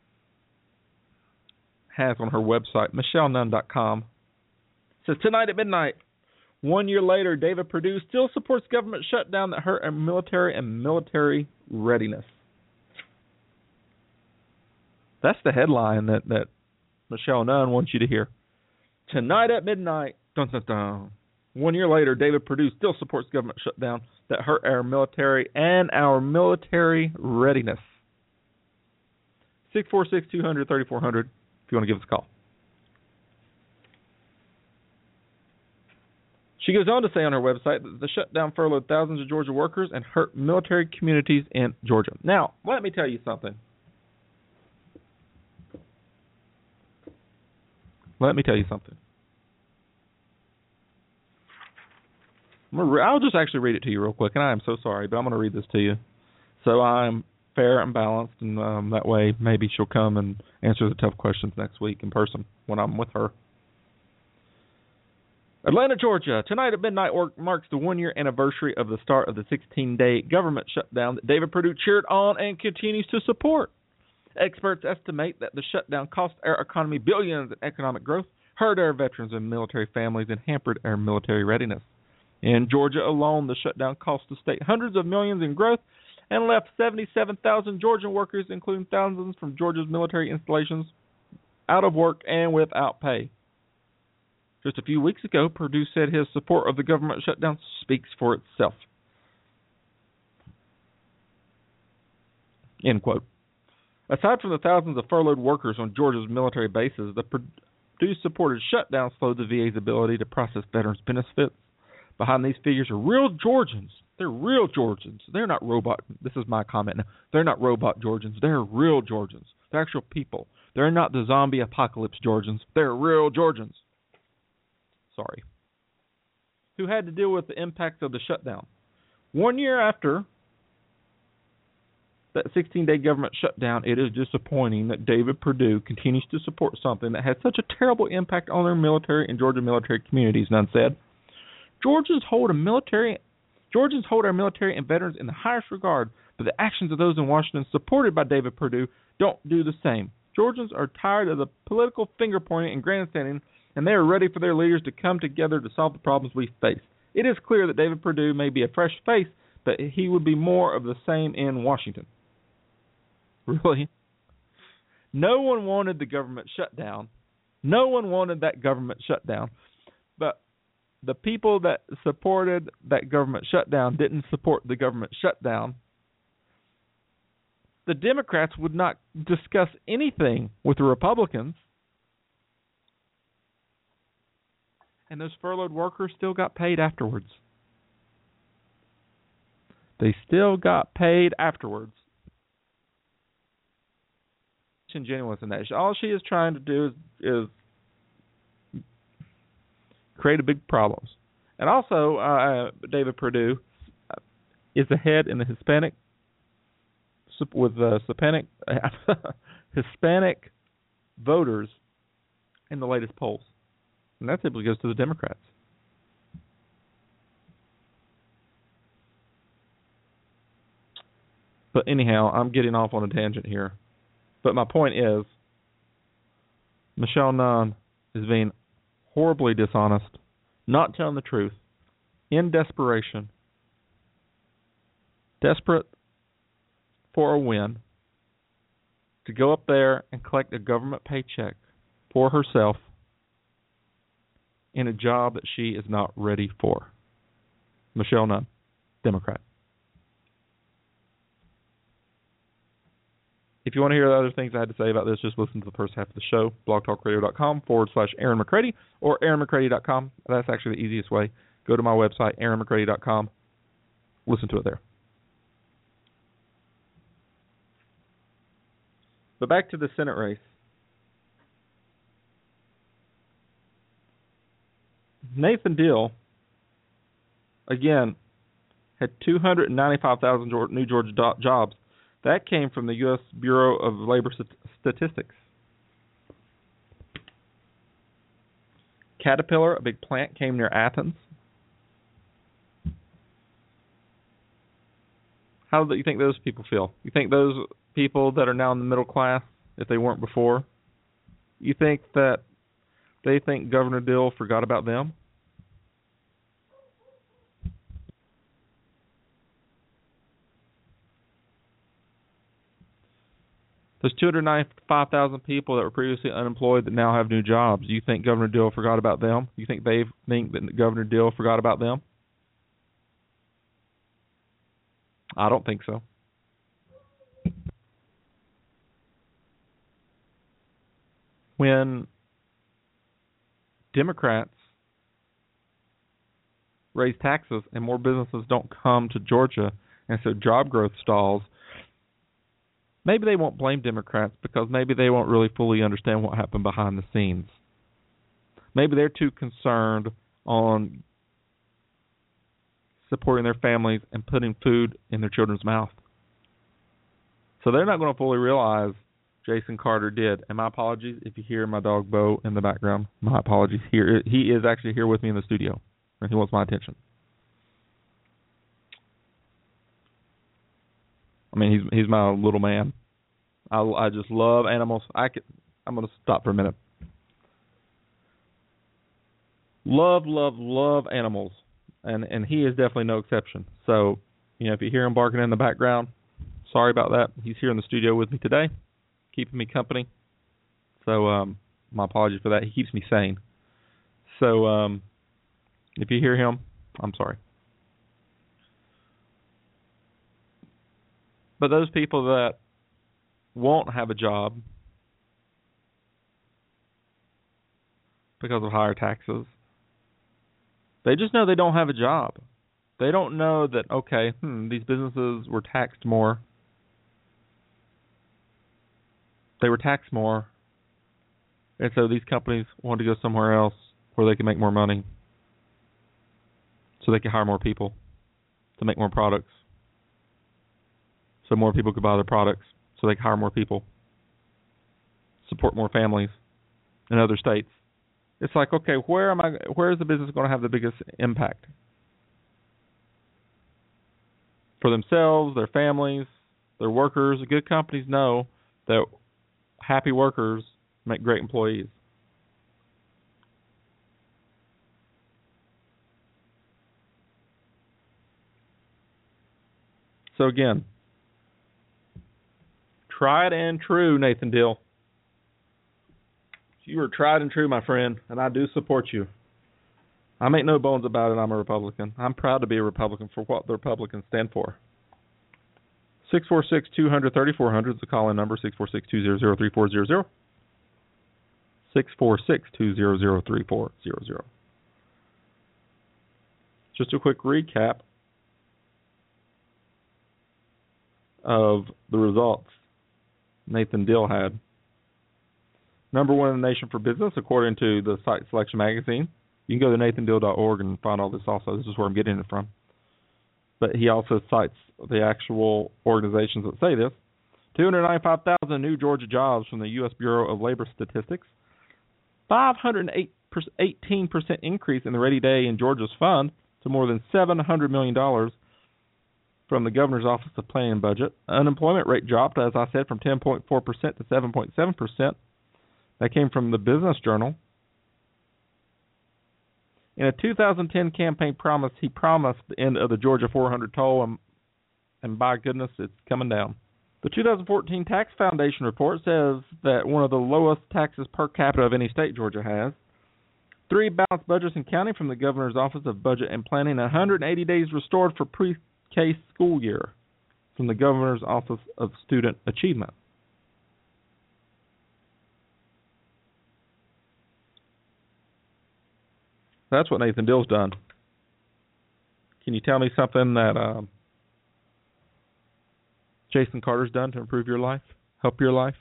has on her website, michelle nunn dot com, says, tonight at midnight, one year later, David Perdue still supports government shutdown that hurt our military and military readiness. That's the headline that, that Michelle Nunn wants you to hear. Tonight at midnight, dun, dun, dun, one year later, David Perdue still supports government shutdown that hurt our military and our military readiness. six four six, two hundred, thirty-four hundred if you want to give us a call. She goes on to say on her website that the shutdown furloughed thousands of Georgia workers and hurt military communities in Georgia. Now, let me tell you something. Let me tell you something. I'm gonna re- I'll just actually read it to you real quick, and I am so sorry, but I'm going to read this to you. So I'm fair and balanced, and um, that way maybe she'll come and answer the tough questions next week in person when I'm with her. Atlanta, Georgia. Tonight at midnight marks the one-year anniversary of the start of the sixteen-day government shutdown that David Perdue cheered on and continues to support. Experts estimate that the shutdown cost our economy billions in economic growth, hurt our veterans and military families, and hampered our military readiness. In Georgia alone, the shutdown cost the state hundreds of millions in growth and left seventy-seven thousand Georgian workers, including thousands from Georgia's military installations, out of work and without pay. Just a few weeks ago, Perdue said his support of the government shutdown speaks for itself. End quote. Aside from the thousands of furloughed workers on Georgia's military bases, the Perdue-supported shutdown slowed the V A's ability to process veterans' benefits. Behind these figures are real Georgians. They're real Georgians. They're not robot. This is my comment now. They're not robot Georgians. They're real Georgians. They're actual people. They're not the zombie apocalypse Georgians. They're real Georgians. Sorry. Who had to deal with the impacts of the shutdown. One year after that sixteen-day government shutdown, it is disappointing that David Perdue continues to support something that had such a terrible impact on their military and Georgia military communities, Nunn said. Georgians hold a military, Georgians hold our military and veterans in the highest regard, but the actions of those in Washington supported by David Perdue don't do the same. Georgians are tired of the political finger-pointing and grandstanding, and they are ready for their leaders to come together to solve the problems we face. It is clear that David Perdue may be a fresh face, but he would be more of the same in Washington. Really? No one wanted the government shutdown, No one wanted that government shutdown. But the people that supported that government shutdown didn't support the government shutdown. The Democrats would not discuss anything with the Republicans. And those furloughed workers still got paid afterwards. They still got paid afterwards. Disingenuous in that. All she is trying to do is, is create a big problems. And also, uh, David Perdue is ahead in the Hispanic with the Hispanic Hispanic voters in the latest polls, and that simply goes to the Democrats. But anyhow, I'm getting off on a tangent here. But my point is, Michelle Nunn is being horribly dishonest, not telling the truth, in desperation, desperate for a win, to go up there and collect a government paycheck for herself in a job that she is not ready for. Michelle Nunn, Democrat. If you want to hear the other things I had to say about this, just listen to the first half of the show, blogtalkradio.com forward slash Aaron McCready or aaron mccready dot com. That's actually the easiest way. Go to my website, aaron mccready dot com. Listen to it there. But back to the Senate race. Nathan Deal, again, had two hundred ninety-five thousand new Georgia do- jobs. That came from the U S Bureau of Labor St- Statistics. Caterpillar, a big plant, came near Athens. How do you think those people feel? You think those people that are now in the middle class, if they weren't before, you think that they think Governor Deal forgot about them? Those two hundred ninety-five thousand people that were previously unemployed that now have new jobs, do you think Governor Deal forgot about them? Do you think they think that Governor Deal forgot about them? I don't think so. When Democrats raise taxes and more businesses don't come to Georgia, and so job growth stalls, maybe they won't blame Democrats because maybe they won't really fully understand what happened behind the scenes. Maybe they're too concerned on supporting their families and putting food in their children's mouth. So they're not going to fully realize Jason Carter did. And my apologies if you hear my dog Bo in the background. My apologies. Here, he is actually here with me in the studio, and he wants my attention. I mean, he's he's my little man. I, I just love animals. I could, I'm going to stop for a minute. Love, love, love animals, and and he is definitely no exception. So, you know, if you hear him barking in the background, sorry about that. He's here in the studio with me today, keeping me company. So, um, my apologies for that. He keeps me sane. So, um, if you hear him, I'm sorry. But those people that won't have a job because of higher taxes, they just know they don't have a job. They don't know that, okay, hmm, these businesses were taxed more. They were taxed more. And so these companies want to go somewhere else where they can make more money so they can hire more people to make more products. So more people could buy their products, so they can hire more people, support more families in other states. It's like, okay, where am I? Where is the business going to have the biggest impact? For themselves, their families, their workers. Good companies know that happy workers make great employees. So again, tried and true, Nathan Deal. You are tried and true, my friend, and I do support you. I make no bones about it. I'm a Republican. I'm proud to be a Republican for what the Republicans stand for. six four six, two hundred, thirty-four hundred is the call-in number, six four six, two hundred, three four zero zero. six four six, two hundred, three four zero zero. Just a quick recap of the results Nathan Deal had. Number one in the nation for business, according to the Site Selection Magazine. You can go to nathan deal dot org and find all this also. This is where I'm getting it from. But he also cites the actual organizations that say this. two hundred ninety-five thousand new Georgia jobs from the U S Bureau of Labor Statistics. five hundred eighteen percent increase in the Ready Day in Georgia's fund to more than seven hundred million dollars from the Governor's Office of Planning and Budget. Unemployment rate dropped, as I said, from ten point four percent to seven point seven percent. That came from the Business Journal. In a two thousand ten campaign promise, he promised the end of the Georgia four hundred toll, and, and by goodness, it's coming down. The two thousand fourteen Tax Foundation report says that one of the lowest taxes per capita of any state Georgia has. Three balanced budgets in counting from the Governor's Office of Budget and Planning. one hundred eighty days restored for pre-K school year from the Governor's Office of Student Achievement. That's what Nathan Deal's done. Can you tell me something that uh, Jason Carter's done to improve your life, help your life?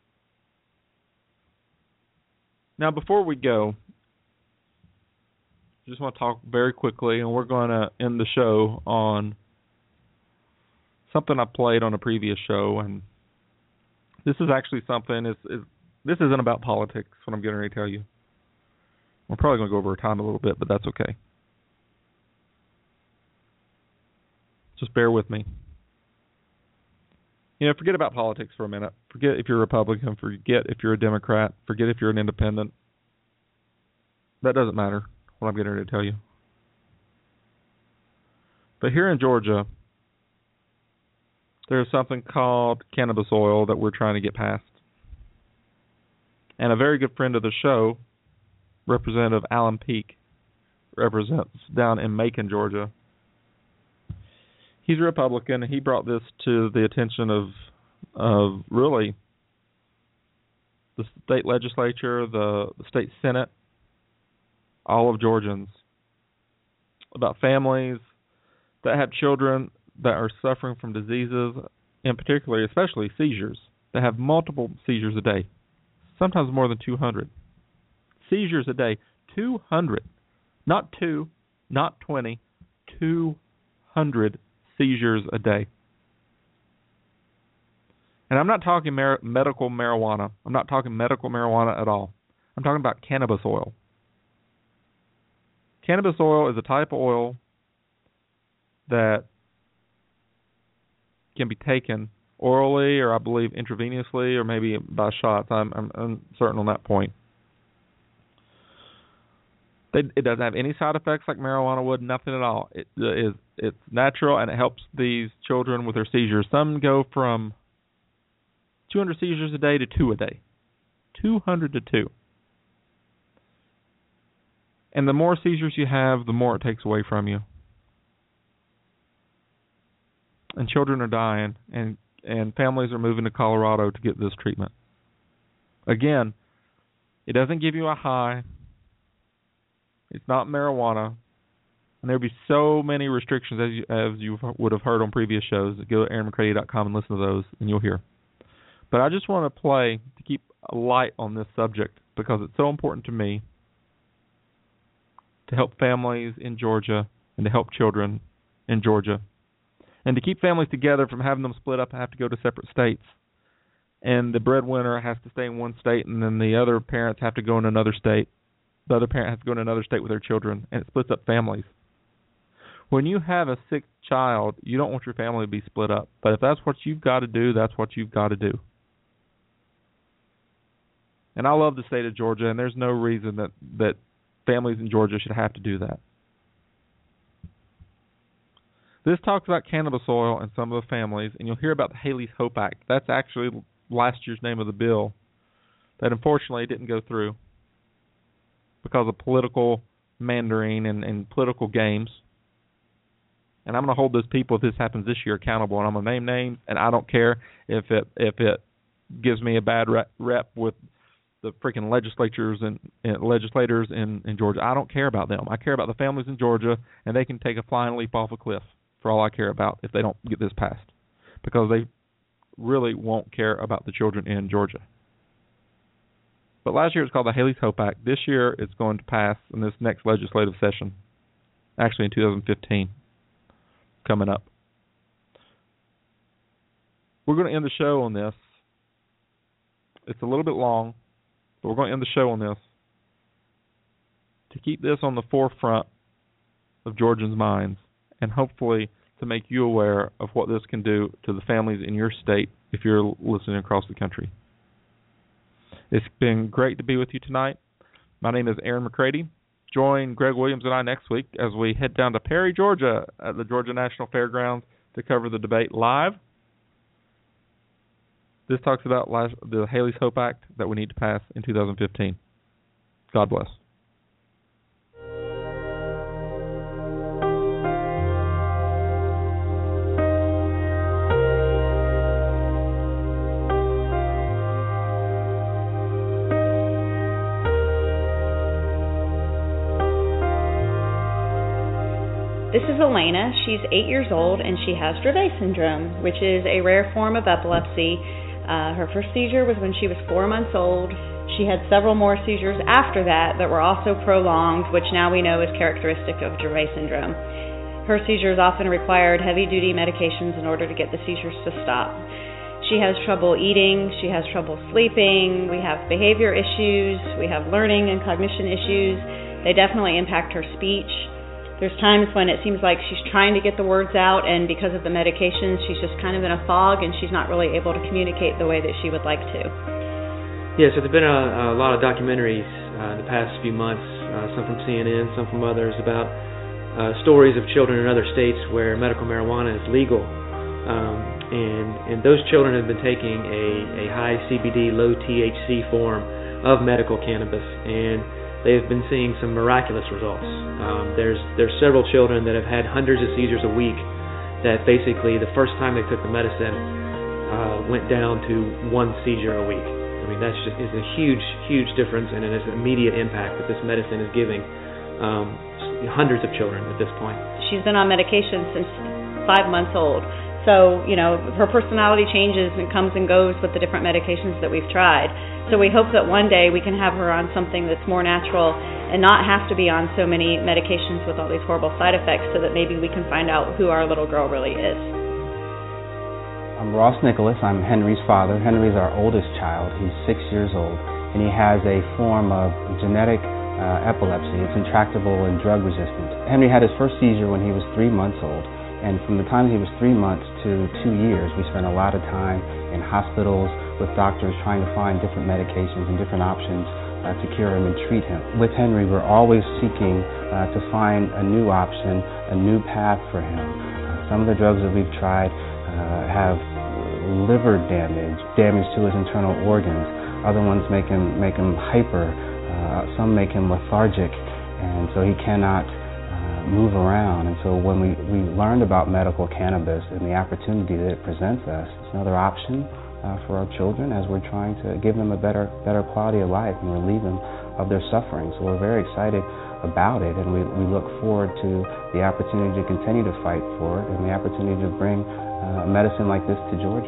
Now, before we go, I just want to talk very quickly, and we're going to end the show on something I played on a previous show, and this is actually something, is, is this isn't about politics, what I'm getting ready to tell you. We're probably going to go over time a little bit, but that's okay. Just bear with me. You know, forget about politics for a minute. Forget if you're a Republican. Forget if you're a Democrat. Forget if you're an independent. That doesn't matter, what I'm getting ready to tell you. But here in Georgia, there's something called cannabis oil that we're trying to get passed. And a very good friend of the show, Representative Alan Peake, represents down in Macon, Georgia. He's a Republican. He brought this to the attention of, of really the state legislature, the, the state Senate, all of Georgians, about families that have children that are suffering from diseases, in particular, especially seizures, that have multiple seizures a day, sometimes more than two hundred. Seizures a day, two hundred, not two, not twenty, two hundred seizures a day. And I'm not talking mar- medical marijuana. I'm not talking medical marijuana at all. I'm talking about cannabis oil. Cannabis oil is a type of oil that can be taken orally, or I believe intravenously, or maybe by shots. I'm, I'm uncertain on that point. It doesn't have any side effects like marijuana would, nothing at all. It is it's natural, and it helps these children with their seizures. Some go from two hundred seizures a day to two a day. two hundred to two. And the more seizures you have, the more it takes away from you. And children are dying, and, and families are moving to Colorado to get this treatment. Again, it doesn't give you a high. It's not marijuana, and there'll be so many restrictions as you, as you would have heard on previous shows. Go to aaron mccready dot com and listen to those, and you'll hear. But I just want to play to keep a light on this subject because it's so important to me to help families in Georgia and to help children in Georgia, and to keep families together from having them split up and have to go to separate states. And the breadwinner has to stay in one state, and then the other parents have to go in another state. The other parent has to go to another state with their children, and it splits up families. When you have a sick child, you don't want your family to be split up. But if that's what you've got to do, that's what you've got to do. And I love the state of Georgia, and there's no reason that, that families in Georgia should have to do that. This talks about cannabis oil and some of the families, and you'll hear about the Haley's Hope Act. That's actually last year's name of the bill that unfortunately didn't go through because of political meandering and, and political games. And I'm going to hold those people, if this happens this year, accountable. And I'm going to name names, and I don't care if it if it gives me a bad rep, rep with the freaking legislatures and, and legislators in, in Georgia. I don't care about them. I care about the families in Georgia, and they can take a flying leap off a cliff for all I care about if they don't get this passed, because they really won't care about the children in Georgia. But last year it was called the Haley's Hope Act. This year it's going to pass in this next legislative session, actually in two thousand fifteen, coming up. We're going to end the show on this. It's a little bit long, but we're going to end the show on this to keep this on the forefront of Georgians' minds, and hopefully to make you aware of what this can do to the families in your state if you're listening across the country. It's been great to be with you tonight. My name is Aaron McCready. Join Greg Williams and I next week as we head down to Perry, Georgia at the Georgia National Fairgrounds to cover the debate live. This talks about the Haley's Hope Act that we need to pass in two thousand fifteen. God bless. This is Elena. She's eight years old, and she has Dravet syndrome, which is a rare form of epilepsy. Uh, her first seizure was when she was four months old. She had several more seizures after that that were also prolonged, which now we know is characteristic of Dravet syndrome. Her seizures often required heavy-duty medications in order to get the seizures to stop. She has trouble eating. She has trouble sleeping. We have behavior issues. We have learning and cognition issues. They definitely impact her speech. There's times when it seems like she's trying to get the words out, and because of the medications, she's just kind of in a fog, and she's not really able to communicate the way that she would like to. Yeah, so there's been a, a lot of documentaries uh, in the past few months, uh, some from C N N, some from others, about uh, stories of children in other states where medical marijuana is legal. Um, and, and those children have been taking a, a high C B D, low T H C form of medical cannabis, and they've been seeing some miraculous results. Um, there's there's several children that have had hundreds of seizures a week that basically the first time they took the medicine uh, went down to one seizure a week. I mean, that's just is a huge, huge difference, and it is an immediate impact that this medicine is giving um, hundreds of children at this point. She's been on medication since five months old. So, you know, her personality changes and comes and goes with the different medications that we've tried. So we hope that one day we can have her on something that's more natural and not have to be on so many medications with all these horrible side effects, so that maybe we can find out who our little girl really is. I'm Ross Nicholas. I'm Henry's father. Henry's our oldest child. He's six years old, and he has a form of genetic uh, epilepsy. It's intractable and drug resistant. Henry had his first seizure when he was three months old. And from the time he was three months to two years, we spent a lot of time in hospitals with doctors trying to find different medications and different options uh, to cure him and treat him. With Henry, we're always seeking uh, to find a new option, a new path for him. Uh, some of the drugs that we've tried uh, have liver damage, damage to his internal organs. Other ones make him make him hyper. Uh, some make him lethargic, and so he cannot move around. And so when we, we learned about medical cannabis and the opportunity that it presents us, it's another option uh, for our children as we're trying to give them a better better quality of life and relieve them of their suffering. So we're very excited about it, and we, we look forward to the opportunity to continue to fight for it and the opportunity to bring uh, medicine like this to Georgia.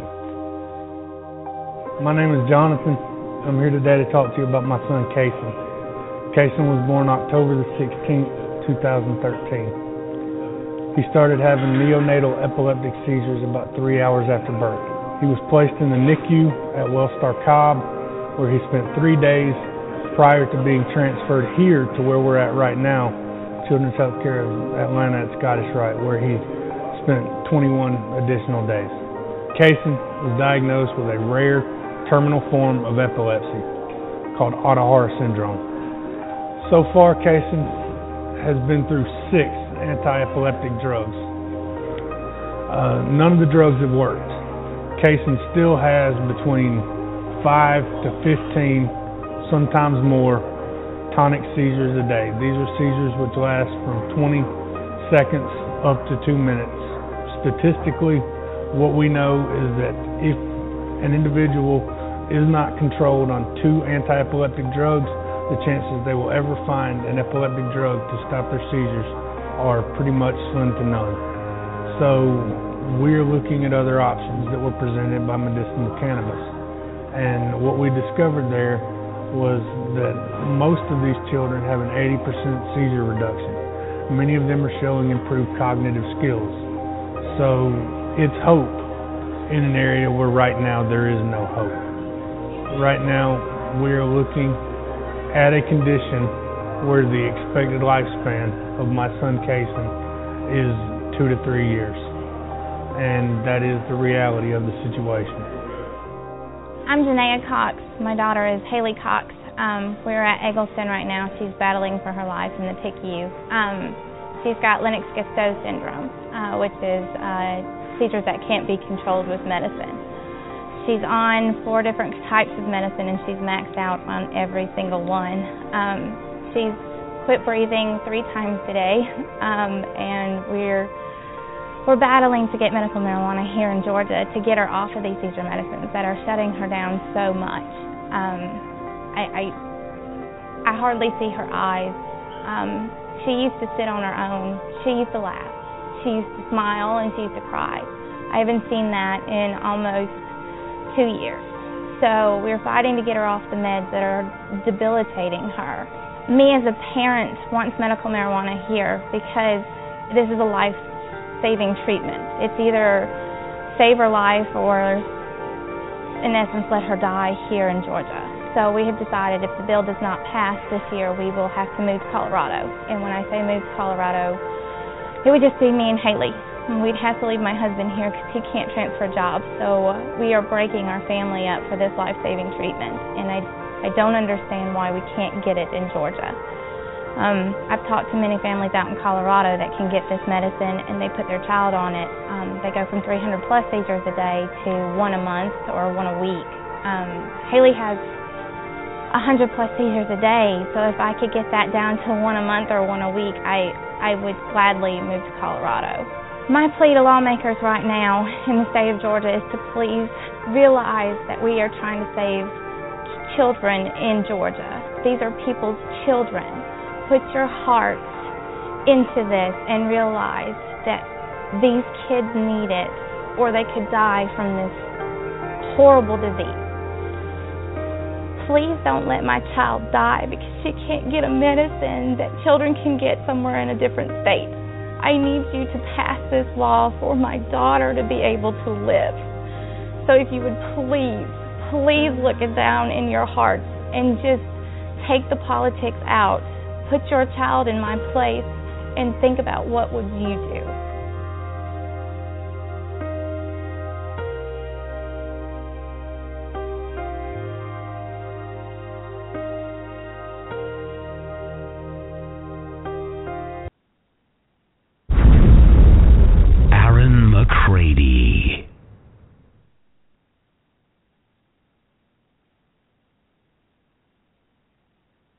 My name is Jonathan. I'm here today to talk to you about my son, Kason. Kason was born October the sixteenth, two thousand thirteen. He started having neonatal epileptic seizures about three hours after birth. He was placed in the N I C U at Wellstar Cobb, where he spent three days prior to being transferred here to where we're at right now, Children's Healthcare of Atlanta at Scottish Rite, where he spent twenty-one additional days. Kason was diagnosed with a rare terminal form of epilepsy called Ohtahara syndrome. So far, Kason has been through six anti-epileptic drugs. Uh, none of the drugs have worked. Kason still has between five to fifteen, sometimes more, tonic seizures a day. These are seizures which last from twenty seconds up to two minutes. Statistically, what we know is that if an individual is not controlled on two anti-epileptic drugs, the chances they will ever find an epileptic drug to stop their seizures are pretty much slim to none. So we're looking at other options that were presented by medicinal cannabis. And what we discovered there was that most of these children have an eighty percent seizure reduction. Many of them are showing improved cognitive skills. So it's hope in an area where right now there is no hope. Right now we're looking at a condition where the expected lifespan of my son Kason is two to three years. And that is the reality of the situation. I'm Janaea Cox. My daughter is Haley Cox. Um, we're at Eggleston right now. She's battling for her life in the P I C U. Um, she's got Lennox-Gastaut syndrome, uh, which is uh, seizures that can't be controlled with medicine. She's on four different types of medicine, and she's maxed out on every single one. Um, she's quit breathing three times today, um, and we're we're battling to get medical marijuana here in Georgia to get her off of these seizure medicines that are shutting her down so much. Um, I, I I hardly see her eyes. Um, she used to sit on her own. She used to laugh. She used to smile, and she used to cry. I haven't seen that in almost two years. So we're fighting to get her off the meds that are debilitating her. Me as a parent wants medical marijuana here because this is a life-saving treatment. It's either save her life or, in essence, let her die here in Georgia. So we have decided if the bill does not pass this year, we will have to move to Colorado. And when I say move to Colorado, it would just be me and Haley. We'd have to leave my husband here because he can't transfer jobs. So we are breaking our family up for this life-saving treatment. And I, I don't understand why we can't get it in Georgia. Um, I've talked to many families out in Colorado that can get this medicine and they put their child on it. Um, they go from three hundred plus seizures a day to one a month or one a week. Um, Haley has one hundred plus seizures a day. So if I could get that down to one a month or one a week, I, I would gladly move to Colorado. My plea to lawmakers right now in the state of Georgia is to please realize that we are trying to save children in Georgia. These are people's children. Put your hearts into this and realize that these kids need it or they could die from this horrible disease. Please don't let my child die because she can't get a medicine that children can get somewhere in a different state. I need you to pass this law for my daughter to be able to live. So if you would please, please look it down in your hearts and just take the politics out. Put your child in my place and think about what would you do.